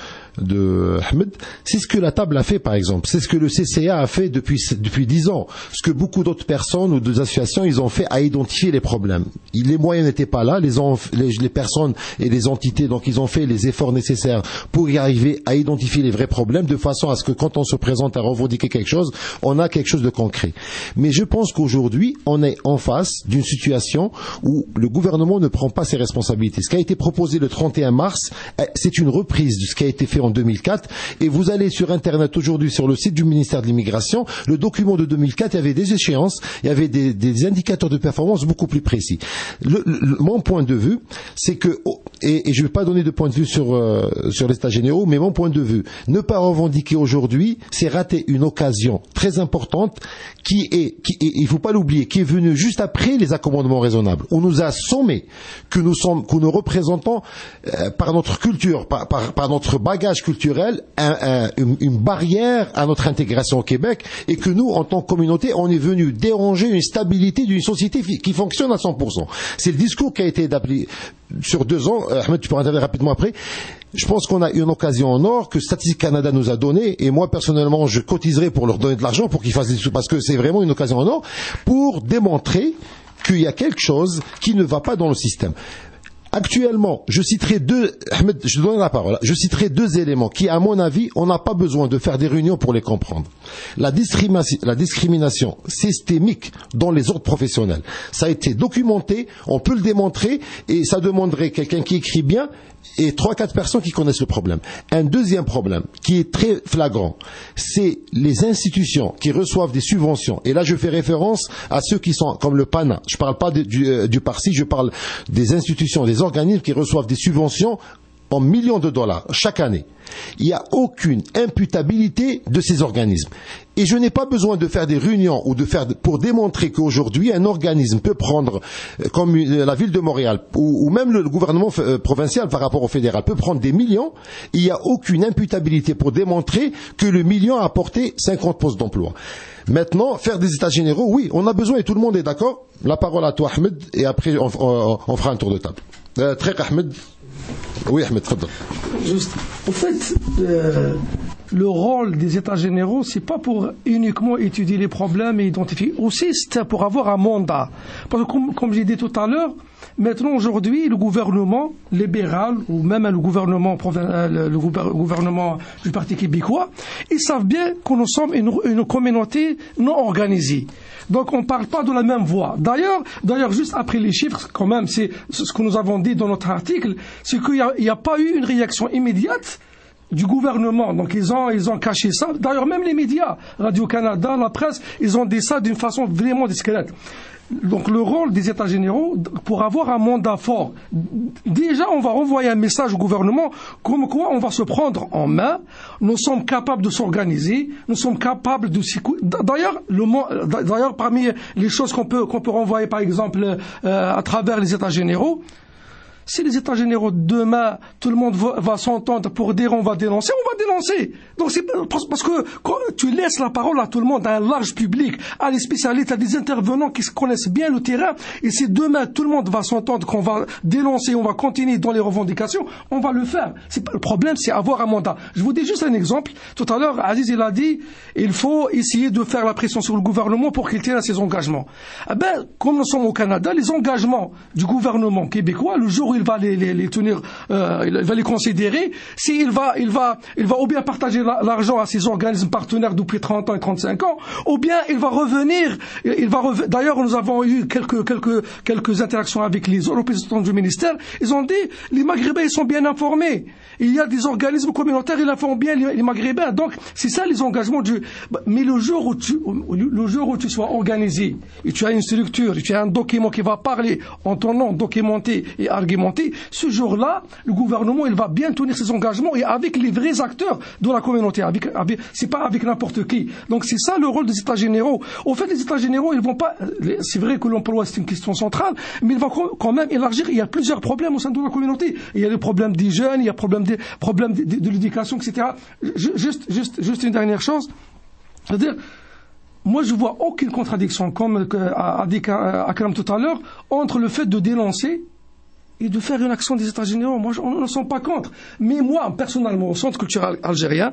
de Ahmed, c'est ce que la table a fait par exemple, c'est ce que le C C A a fait depuis depuis dix ans, ce que beaucoup d'autres personnes ou d'autres associations ils ont fait à identifier les problèmes. Les moyens n'étaient pas là, les, les, les personnes et les entités, donc ils ont fait les efforts nécessaires pour y arriver à identifier les vrais problèmes, de façon à ce que quand on se présente à revendiquer quelque chose, on a quelque chose de concret. Mais je pense qu'aujourd'hui, on est en face d'une situation où le gouvernement ne prend pas ses responsabilités. Ce qui a été proposé le trente et un mars, c'est une reprise de ce qui a été fait en deux mille quatre, et vous allez sur Internet aujourd'hui, sur le site du ministère de l'Immigration, le document de deux mille quatre, il y avait des échéances, il y avait des, des indicateurs de performance beaucoup plus précis. Le, le, mon point de vue, c'est que, et, et je ne vais pas donner de point de vue sur, euh, sur les états généraux, mais mon point de vue, ne pas revendiquer aujourd'hui, c'est rater une occasion très importante qui est, qui est il ne faut pas l'oublier, qui est venue juste après les accommodements raisonnables. On nous a sommé que nous sommes, que nous représentons euh, par notre culture, par, par, par notre bagage culturel, un, un, une, une barrière à notre intégration au Québec, et que nous, en tant que communauté, on est venu déranger une stabilité d'une société qui fonctionne à cent pour cent. C'est le discours qui a été établi sur deux ans. Ahmed, tu pourras intervenir rapidement après. Je pense qu'on a une occasion en or que Statistique Canada nous a donnée, et moi personnellement je cotiserai pour leur donner de l'argent pour qu'ils fassent des sous, parce que c'est vraiment une occasion en or pour démontrer qu'il y a quelque chose qui ne va pas dans le système. Actuellement, je citerai deux, Ahmed, je te donne la parole, je citerai deux éléments qui, à mon avis, on n'a pas besoin de faire des réunions pour les comprendre. La discrimination, la discrimination systémique dans les ordres professionnels. Ça a été documenté, on peut le démontrer, et ça demanderait quelqu'un qui écrit bien et trois, quatre personnes qui connaissent le problème. Un deuxième problème, qui est très flagrant, c'est les institutions qui reçoivent des subventions. Et là, je fais référence à ceux qui sont comme le P A N A. Je ne parle pas de, du, euh, du Parsi, je parle des institutions, des organismes qui reçoivent des subventions en millions de dollars chaque année. Il n'y a aucune imputabilité de ces organismes. Et je n'ai pas besoin de faire des réunions ou de faire pour démontrer qu'aujourd'hui un organisme peut prendre, comme la ville de Montréal ou, ou même le gouvernement provincial par rapport au fédéral, peut prendre des millions. Il n'y a aucune imputabilité pour démontrer que le million a apporté cinquante postes d'emploi. Maintenant, faire des états généraux, oui, on a besoin et tout le monde est d'accord. La parole à toi, Ahmed, et après on, on, on fera un tour de table. Euh, très Ahmed. Oui, Ahmed, tfadal. Juste, en fait, euh, le rôle des États généraux, c'est pas pour uniquement étudier les problèmes et identifier. Aussi, c'est pour avoir un mandat. Parce que, comme, comme j'ai dit tout à l'heure, maintenant, aujourd'hui, le gouvernement libéral, ou même le gouvernement, le gouvernement du Parti québécois, ils savent bien que nous sommes une, une communauté non organisée. Donc on ne parle pas de la même voix. D'ailleurs, d'ailleurs, juste après les chiffres, quand même, c'est ce que nous avons dit dans notre article, c'est qu'il n'y a, a pas eu une réaction immédiate du gouvernement. Donc ils ont, ils ont caché ça. D'ailleurs, même les médias, Radio-Canada, la presse, ils ont dit ça d'une façon vraiment discrète. Donc le rôle des États généraux, pour avoir un mandat fort, déjà on va envoyer un message au gouvernement comme quoi on va se prendre en main, nous sommes capables de s'organiser, nous sommes capables de s'écouter. D'ailleurs, le, d'ailleurs parmi les choses qu'on peut, qu'on peut renvoyer par exemple euh, à travers les États généraux, Si les États généraux demain, tout le monde va, va s'entendre pour dire on va dénoncer, on va dénoncer. Donc c'est parce que quand tu laisses la parole à tout le monde, à un large public, à des spécialistes, à des intervenants qui connaissent bien le terrain, et si demain tout le monde va s'entendre qu'on va dénoncer, on va continuer dans les revendications, on va le faire. C'est, le problème, c'est avoir un mandat. Je vous dis juste un exemple. Tout à l'heure, Aziz, il a dit, il faut essayer de faire la pression sur le gouvernement pour qu'il tienne à ses engagements. Eh ben, comme nous sommes au Canada, les engagements du gouvernement québécois, le jour où il va les, les, les tenir, euh, il va les considérer, s'il va, il va, il va ou bien partager la, l'argent à ses organismes partenaires depuis trente ans et trente-cinq ans, ou bien il va revenir, il va revenir. D'ailleurs, nous avons eu quelques, quelques, quelques interactions avec les représentants du ministère. Ils ont dit, les Maghrébins, ils sont bien informés. Il y a des organismes communautaires, ils informent bien les, les Maghrébins. Donc, c'est ça les engagements du, mais le jour où tu, le jour où tu sois organisé, et tu as une structure, et tu as un document qui va parler en ton nom, documenté et argumenté, ce jour-là, le gouvernement, il va bien tenir ses engagements et avec les vrais acteurs de la communauté. Avec, avec, c'est pas avec n'importe qui. Donc, c'est ça le rôle des États généraux. Au fait, les États généraux, ils vont pas, c'est vrai que l'emploi, c'est une question centrale, mais ils vont quand même élargir. Il y a plusieurs problèmes au sein de la communauté. Il y a le problème des jeunes, il y a le problème des problèmes de, de, de l'éducation, et cetera. Juste, juste, juste une dernière chose. C'est-à-dire, moi, je vois aucune contradiction, comme a dit Akram tout à l'heure, entre le fait de dénoncer et de faire une action des États généraux. Moi, on ne sont pas contre. Mais moi, personnellement, au Centre culturel algérien,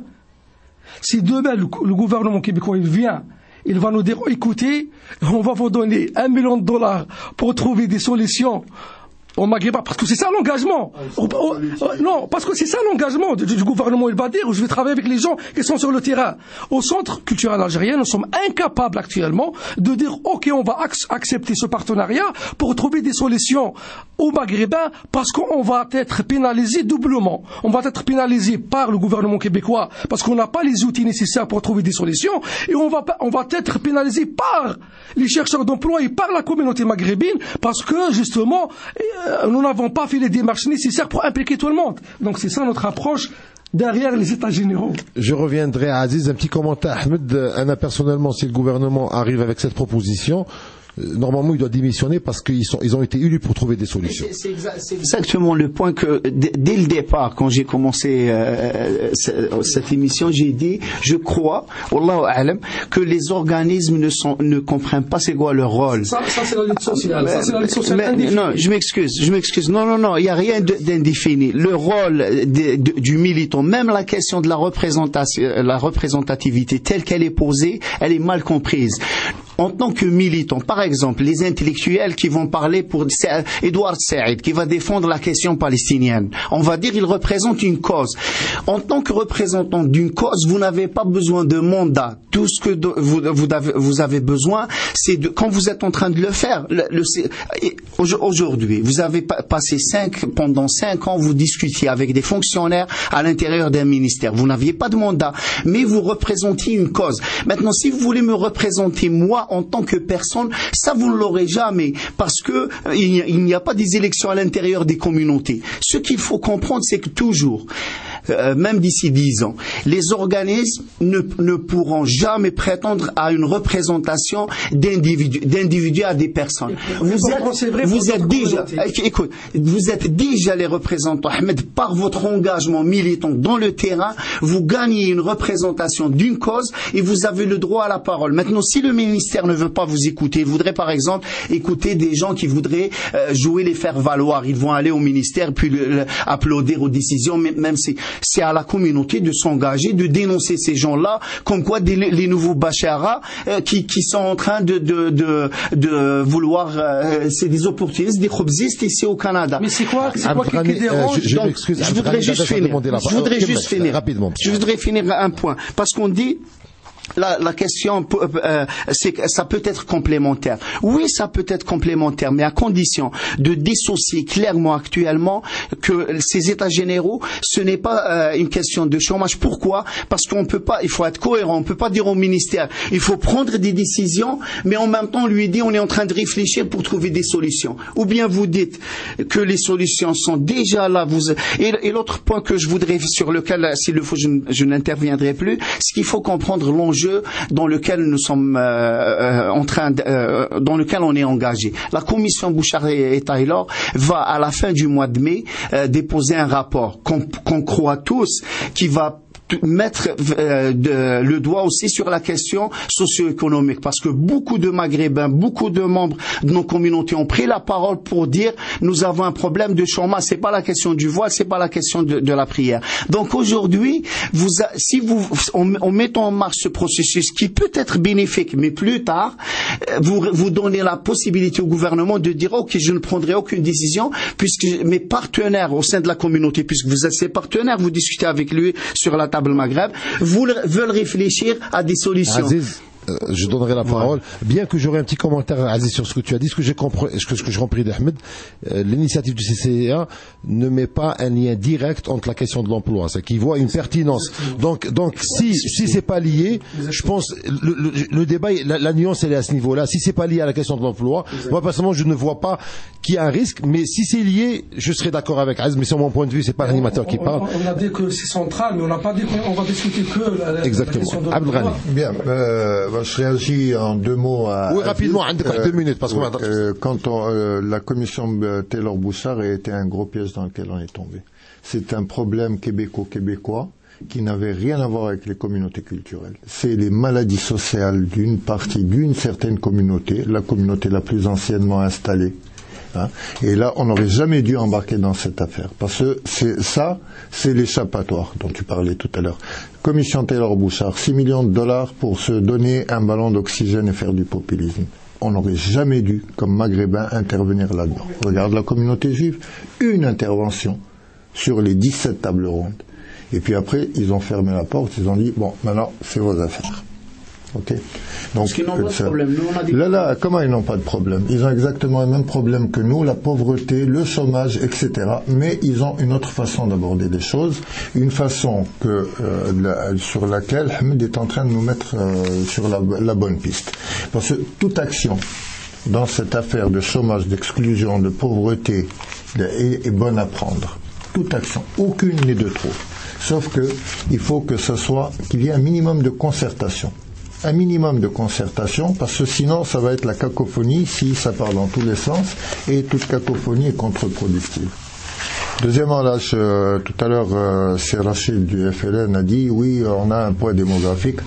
si demain le, le gouvernement québécois il vient, il va nous dire, écoutez, on va vous donner un million de dollars pour trouver des solutions au Maghreb, parce que c'est ça l'engagement. Oh, oh, non, parce que c'est ça l'engagement du, du gouvernement. Il va dire, je vais travailler avec les gens qui sont sur le terrain. Au Centre culturel algérien, nous sommes incapables actuellement de dire, ok, on va ac- accepter ce partenariat pour trouver des solutions aux Maghrébins, parce qu'on va être pénalisé doublement. On va être pénalisé par le gouvernement québécois, parce qu'on n'a pas les outils nécessaires pour trouver des solutions, et on va, on va être pénalisé par les chercheurs d'emploi et par la communauté maghrébine, parce que, justement, nous n'avons pas fait les démarches nécessaires pour impliquer tout le monde. Donc c'est ça notre approche derrière les États généraux. Je reviendrai à Aziz, un petit commentaire. Ahmed, Anna, personnellement, si le gouvernement arrive avec cette proposition, normalement, il doit démissionner parce qu'ils sont, ils ont été élus pour trouver des solutions. C'est, c'est, exa- c'est exactement le point que, d- dès le départ, quand j'ai commencé euh, cette émission, j'ai dit, je crois, Wallahu a'lam, que les organismes ne, sont, ne comprennent pas c'est quoi leur rôle. Ça, ça c'est la lutte sociale. Ça, c'est la lutte sociale mais, indéfinie. non, je m'excuse, je m'excuse. Non, non, non, il n'y a rien de, d'indéfini. Le rôle de, de, du militant, même la question de la représentation, la représentativité telle qu'elle est posée, elle est mal comprise. En tant que militant, par exemple, les intellectuels qui vont parler pour Edouard Saïd, qui va défendre la question palestinienne, on va dire qu'il représente une cause. En tant que représentant d'une cause, vous n'avez pas besoin de mandat. Tout ce que vous, vous, avez, vous avez besoin, c'est de, quand vous êtes en train de le faire, le, le, aujourd'hui, vous avez passé cinq, pendant cinq ans, vous discutiez avec des fonctionnaires à l'intérieur d'un ministère. Vous n'aviez pas de mandat, mais vous représentiez une cause. Maintenant, si vous voulez me représenter, moi, en tant que personne, ça vous ne l'aurez jamais, parce que il n'y a pas des élections à l'intérieur des communautés. Ce qu'il faut comprendre, c'est que toujours, euh, même d'ici dix ans, les organismes ne, ne pourront jamais prétendre à une représentation d'individus, d'individus à des personnes. Vous êtes, vous êtes déjà, écoute, vous êtes déjà les représentants, Ahmed, par votre engagement militant dans le terrain, vous gagnez une représentation d'une cause et vous avez le droit à la parole. Maintenant, si le ministère ne veut pas vous écouter, il voudrait par exemple écouter des gens qui voudraient euh, jouer les faire valoir, ils vont aller au ministère puis le, le, applaudir aux décisions, mais même c'est, c'est à la communauté de s'engager, de dénoncer ces gens-là, comme quoi des, les nouveaux Bachara euh, qui, qui sont en train de, de, de, de vouloir, euh, c'est des opportunistes, des khobzistes ici au Canada. Mais c'est quoi, c'est quoi qui, qui dérange? euh, Je, je Donc, m'excuse, je voudrais juste finir. Je voudrais juste finir. Rapidement. Je voudrais finir un point, parce qu'on dit. La, la question, euh, c'est que ça peut être complémentaire. Oui, ça peut être complémentaire, mais à condition de dissocier clairement actuellement que ces états généraux, ce n'est pas euh, une question de chômage. Pourquoi? Parce qu'on peut pas, il faut être cohérent. On peut pas dire au ministère, il faut prendre des décisions, mais en même temps on lui dit, on est en train de réfléchir pour trouver des solutions. Ou bien vous dites que les solutions sont déjà là. Vous et, et l'autre point que je voudrais, sur lequel, s'il le faut, je, je n'interviendrai plus, c'est qu'il faut comprendre l'enjeu jeu dans lequel nous sommes euh, en train de, euh, dans lequel on est engagé. La commission Bouchard et, et Taylor va à la fin du mois de mai euh, déposer un rapport qu'on, qu'on croit tous qui va mettre euh, de, le doigt aussi sur la question socio-économique, parce que beaucoup de Maghrébins, beaucoup de membres de nos communautés ont pris la parole pour dire nous avons un problème de chômage. C'est pas la question du voile, c'est pas la question de, de la prière. Donc aujourd'hui, vous, si vous, en, en mettant en marche ce processus qui peut être bénéfique, mais plus tard, vous vous donnez la possibilité au gouvernement de dire ok, je ne prendrai aucune décision puisque mes partenaires au sein de la communauté, puisque vous êtes ses partenaires, vous discutez avec lui sur la Maghreb, vous veulent réfléchir à des solutions. Aziz, euh, je donnerai la parole. Ouais. Bien que j'aurai un petit commentaire, Aziz, sur ce que tu as dit, ce que j'ai compris, ce que, ce que j'ai compris d'Ahmed, euh, l'initiative du C C A ne met pas un lien direct entre la question de l'emploi, c'est qu'il voit une pertinence. Donc, donc, si, si c'est pas lié, je pense, le, le, le débat, la, la nuance, elle est à ce niveau-là. Si c'est pas lié à la question de l'emploi, moi, personnellement, je ne vois pas qu'il y a un risque, mais si c'est lié, je serai d'accord avec Aziz, mais sur mon point de vue, c'est pas l'animateur qui parle. On a dit que c'est central, mais on n'a pas dit qu'on va discuter que la, la, Exactement. la question de l'emploi. Bien, euh, je réagis en deux mots à... Oui, rapidement, à euh, deux minutes, parce qu'on oui, euh, quand on, euh, la commission Taylor-Bouchard a été un gros piège dans lequel on est tombé. C'est un problème québéco-québécois qui n'avait rien à voir avec les communautés culturelles. C'est les maladies sociales d'une partie, d'une certaine communauté, la communauté la plus anciennement installée. Hein. Et là, on n'aurait jamais dû embarquer dans cette affaire. Parce que c'est, ça, c'est l'échappatoire dont tu parlais tout à l'heure. Commission Taylor-Bouchard, six millions de dollars pour se donner un ballon d'oxygène et faire du populisme. On n'aurait jamais dû, comme Maghrébins, intervenir là-dedans. Regarde la communauté juive, une intervention sur les dix-sept tables rondes. Et puis après, ils ont fermé la porte, ils ont dit, bon, maintenant, c'est vos affaires. Ok. Donc, parce qu'ils n'ont pas de problème. Nous, on a dit... Là, là, comment ils n'ont pas de problème? Ils ont exactement le même problème que nous, la pauvreté, le chômage, et cetera. Mais ils ont une autre façon d'aborder les choses, une façon que euh, la, sur laquelle Ahmed est en train de nous mettre euh, sur la, la bonne piste. Parce que toute action dans cette affaire de chômage, d'exclusion, de pauvreté de, est, est bonne à prendre. Toute action, aucune n'est de trop. Sauf que il faut que ce soit qu'il y ait un minimum de concertation. Un minimum de concertation, parce que sinon ça va être la cacophonie si ça part dans tous les sens, et toute cacophonie est contre-productive. Deuxièmement, là, je, tout à l'heure, euh, c'est Rachid du F L N a dit, oui, on a un poids démographique,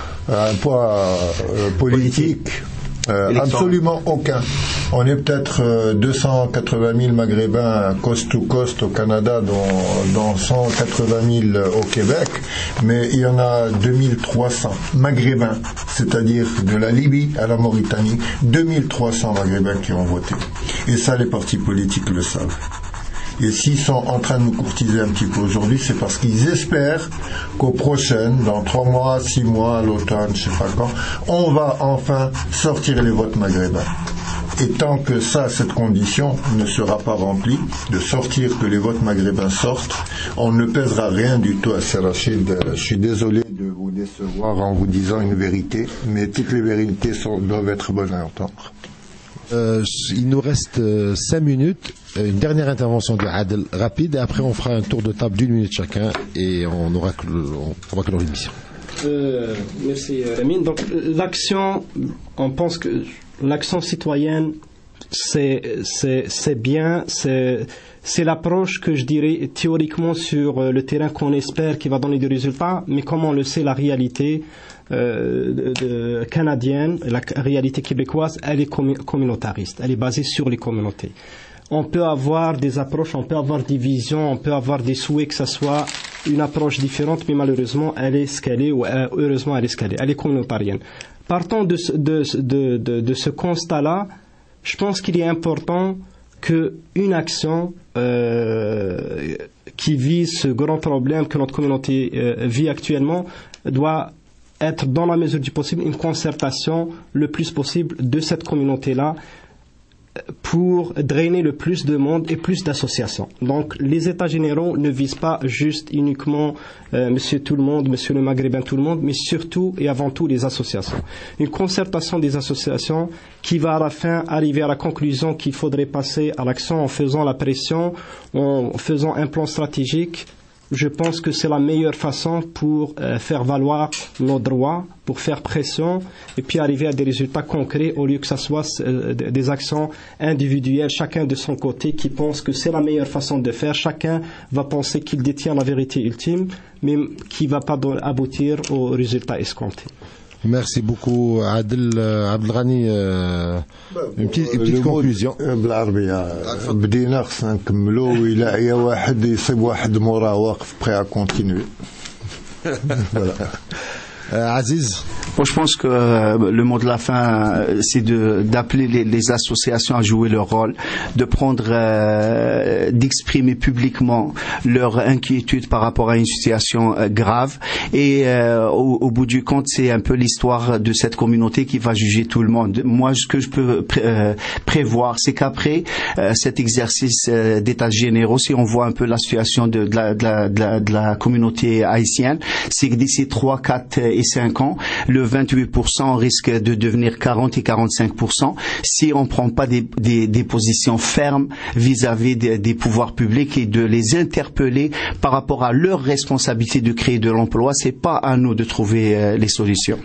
un poids euh, politique, euh, absolument aucun. On est peut-être euh, deux cent quatre-vingt mille Maghrébins coast to coast au Canada, dont, dont cent quatre-vingt mille au Québec, mais il y en a deux mille trois cents Maghrébins, c'est-à-dire de la Libye à la Mauritanie, deux mille trois cents Maghrébins qui ont voté. Et ça, les partis politiques le savent. Et s'ils sont en train de nous courtiser un petit peu aujourd'hui, c'est parce qu'ils espèrent qu'aux prochaines, dans trois mois, six mois, à l'automne, je sais pas quand, on va enfin sortir les votes maghrébins. Et tant que ça, cette condition ne sera pas remplie, de sortir, que les votes maghrébins sortent, on ne pèsera rien du tout à Rachid. Je suis désolé de vous décevoir en vous disant une vérité, mais toutes les vérités sont, doivent être bonnes à entendre. Euh, il nous reste euh, cinq minutes, une dernière intervention de Adel rapide, et après on fera un tour de table d'une minute chacun, et on aura que, on pourra clore l'émission. Euh, merci Lamine. Donc l'action, on pense que l'action citoyenne, c'est c'est c'est bien, c'est c'est l'approche que je dirais théoriquement sur le terrain qu'on espère qui va donner des résultats, mais comme on le sait, la réalité euh, de, de, canadienne, la réalité québécoise, elle est commun- communautariste, elle est basée sur les communautés. On peut avoir des approches, on peut avoir des visions, on peut avoir des souhaits que ça soit une approche différente, mais malheureusement, elle est ce qu'elle est, ou euh, heureusement, elle est ce qu'elle est, elle est communautarienne. Partant de, de, de, de, de ce constat-là, je pense qu'il est important qu'une action euh, qui vise ce grand problème que notre communauté euh, vit actuellement doit être, dans la mesure du possible, une concertation le plus possible de cette communauté-là pour drainer le plus de monde et plus d'associations. Donc les États généraux ne visent pas juste uniquement euh, Monsieur tout le monde, Monsieur le Maghrébin tout le monde, mais surtout et avant tout les associations. Une concertation des associations qui va à la fin arriver à la conclusion qu'il faudrait passer à l'action en faisant la pression, en faisant un plan stratégique je pense que c'est la meilleure façon pour euh, faire valoir nos droits, pour faire pression et puis arriver à des résultats concrets au lieu que ce soit euh, des actions individuelles, chacun de son côté qui pense que c'est la meilleure façon de faire. Chacun va penser qu'il détient la vérité ultime, mais qui ne va pas aboutir aux résultats escomptés. Merci beaucoup Adel Abdelghani. Une petite, une petite conclusion. بالعربية بدينا خصنا نكملوا وإلا أي واحد يصيب واحد موراه واقف prêt à continuer. Voilà. Euh, Aziz. Bon, je pense que euh, le mot de la fin, euh, c'est de, d'appeler les, les associations à jouer leur rôle, de prendre, euh, d'exprimer publiquement leur inquiétude par rapport à une situation euh, grave. Et euh, au, au bout du compte, c'est un peu l'histoire de cette communauté qui va juger tout le monde. Moi, ce que je peux pré- euh, prévoir, c'est qu'après euh, cet exercice euh, d'états généraux, si on voit un peu la situation de, de, la, de, la, de, la, de la communauté haïtienne, c'est que d'ici trois, quatre et cinq ans, le vingt-huit pour cent risque de devenir quarante et quarante-cinq pour cent si on ne prend pas des, des, des positions fermes vis-à-vis des, des pouvoirs publics et de les interpeller par rapport à leur responsabilité de créer de l'emploi. C'est pas à nous de trouver euh, les solutions.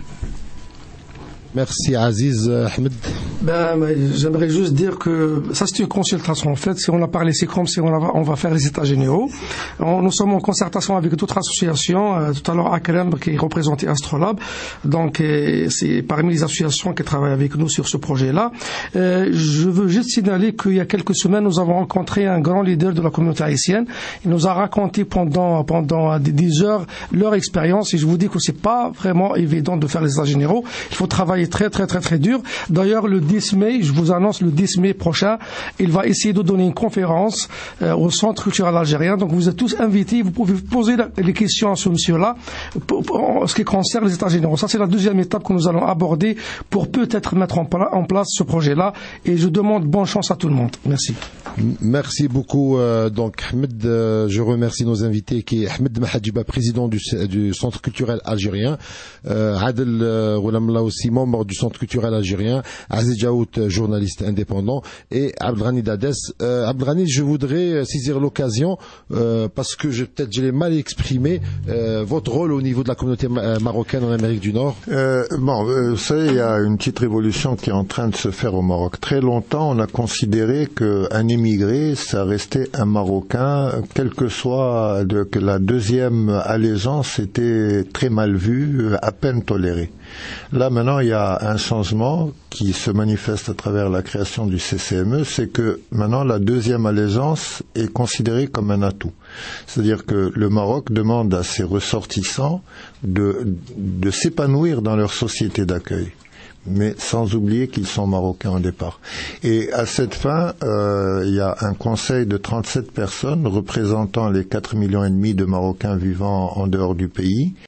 Merci Aziz. Ahmed. Ben, j'aimerais juste dire que ça c'est une consultation en fait. Si on a parlé, c'est comme si on, a, on va faire les états généraux. On, nous sommes en concertation avec d'autres associations. Euh, tout à l'heure Akrem qui représentait Astrolab, donc euh, c'est parmi les associations qui travaillent avec nous sur ce projet-là. Euh, je veux juste signaler qu'il y a quelques semaines nous avons rencontré un grand leader de la communauté haïtienne. Il nous a raconté pendant pendant des heures leur expérience et je vous dis que c'est pas vraiment évident de faire les états généraux. Il faut travailler très très très très dur. D'ailleurs le dix mai, je vous annonce le dix mai prochain, il va essayer de donner une conférence euh, au Centre culturel algérien. Donc vous êtes tous invités, vous pouvez poser la, les questions à ce monsieur-là pour, pour, en ce qui concerne les états généraux. Ça c'est la deuxième étape que nous allons aborder pour peut-être mettre en, en place ce projet-là et je demande bonne chance à tout le monde. Merci. Merci beaucoup. Euh, donc Ahmed, euh, je remercie nos invités qui est Ahmed Mahadjiba, président du, du Centre culturel algérien, euh, Adel euh, Roulamla aussi membre du Centre culturel algérien, Aziz Jaout, journaliste indépendant, et Abdelghani Dades. Euh, Abdelghani, je voudrais saisir l'occasion, euh, parce que je, peut-être je l'ai mal exprimé, euh, votre rôle au niveau de la communauté ma- marocaine en Amérique du Nord. Euh, bon, euh, vous savez, il y a une petite révolution qui est en train de se faire au Maroc. Très longtemps, on a considéré qu'un émigré, ça restait un Marocain, quelle que soit de, que la deuxième allégeance était très mal vue, à peine tolérée. Là, maintenant, il y a un changement qui se manifeste à travers la création du C C M E, c'est que maintenant la deuxième allégeance est considérée comme un atout. C'est-à-dire que le Maroc demande à ses ressortissants de, de s'épanouir dans leur société d'accueil, mais sans oublier qu'ils sont marocains au départ. Et à cette fin, euh, il y a un conseil de trente-sept personnes représentant les quatre millions et demi de Marocains vivant en dehors du pays,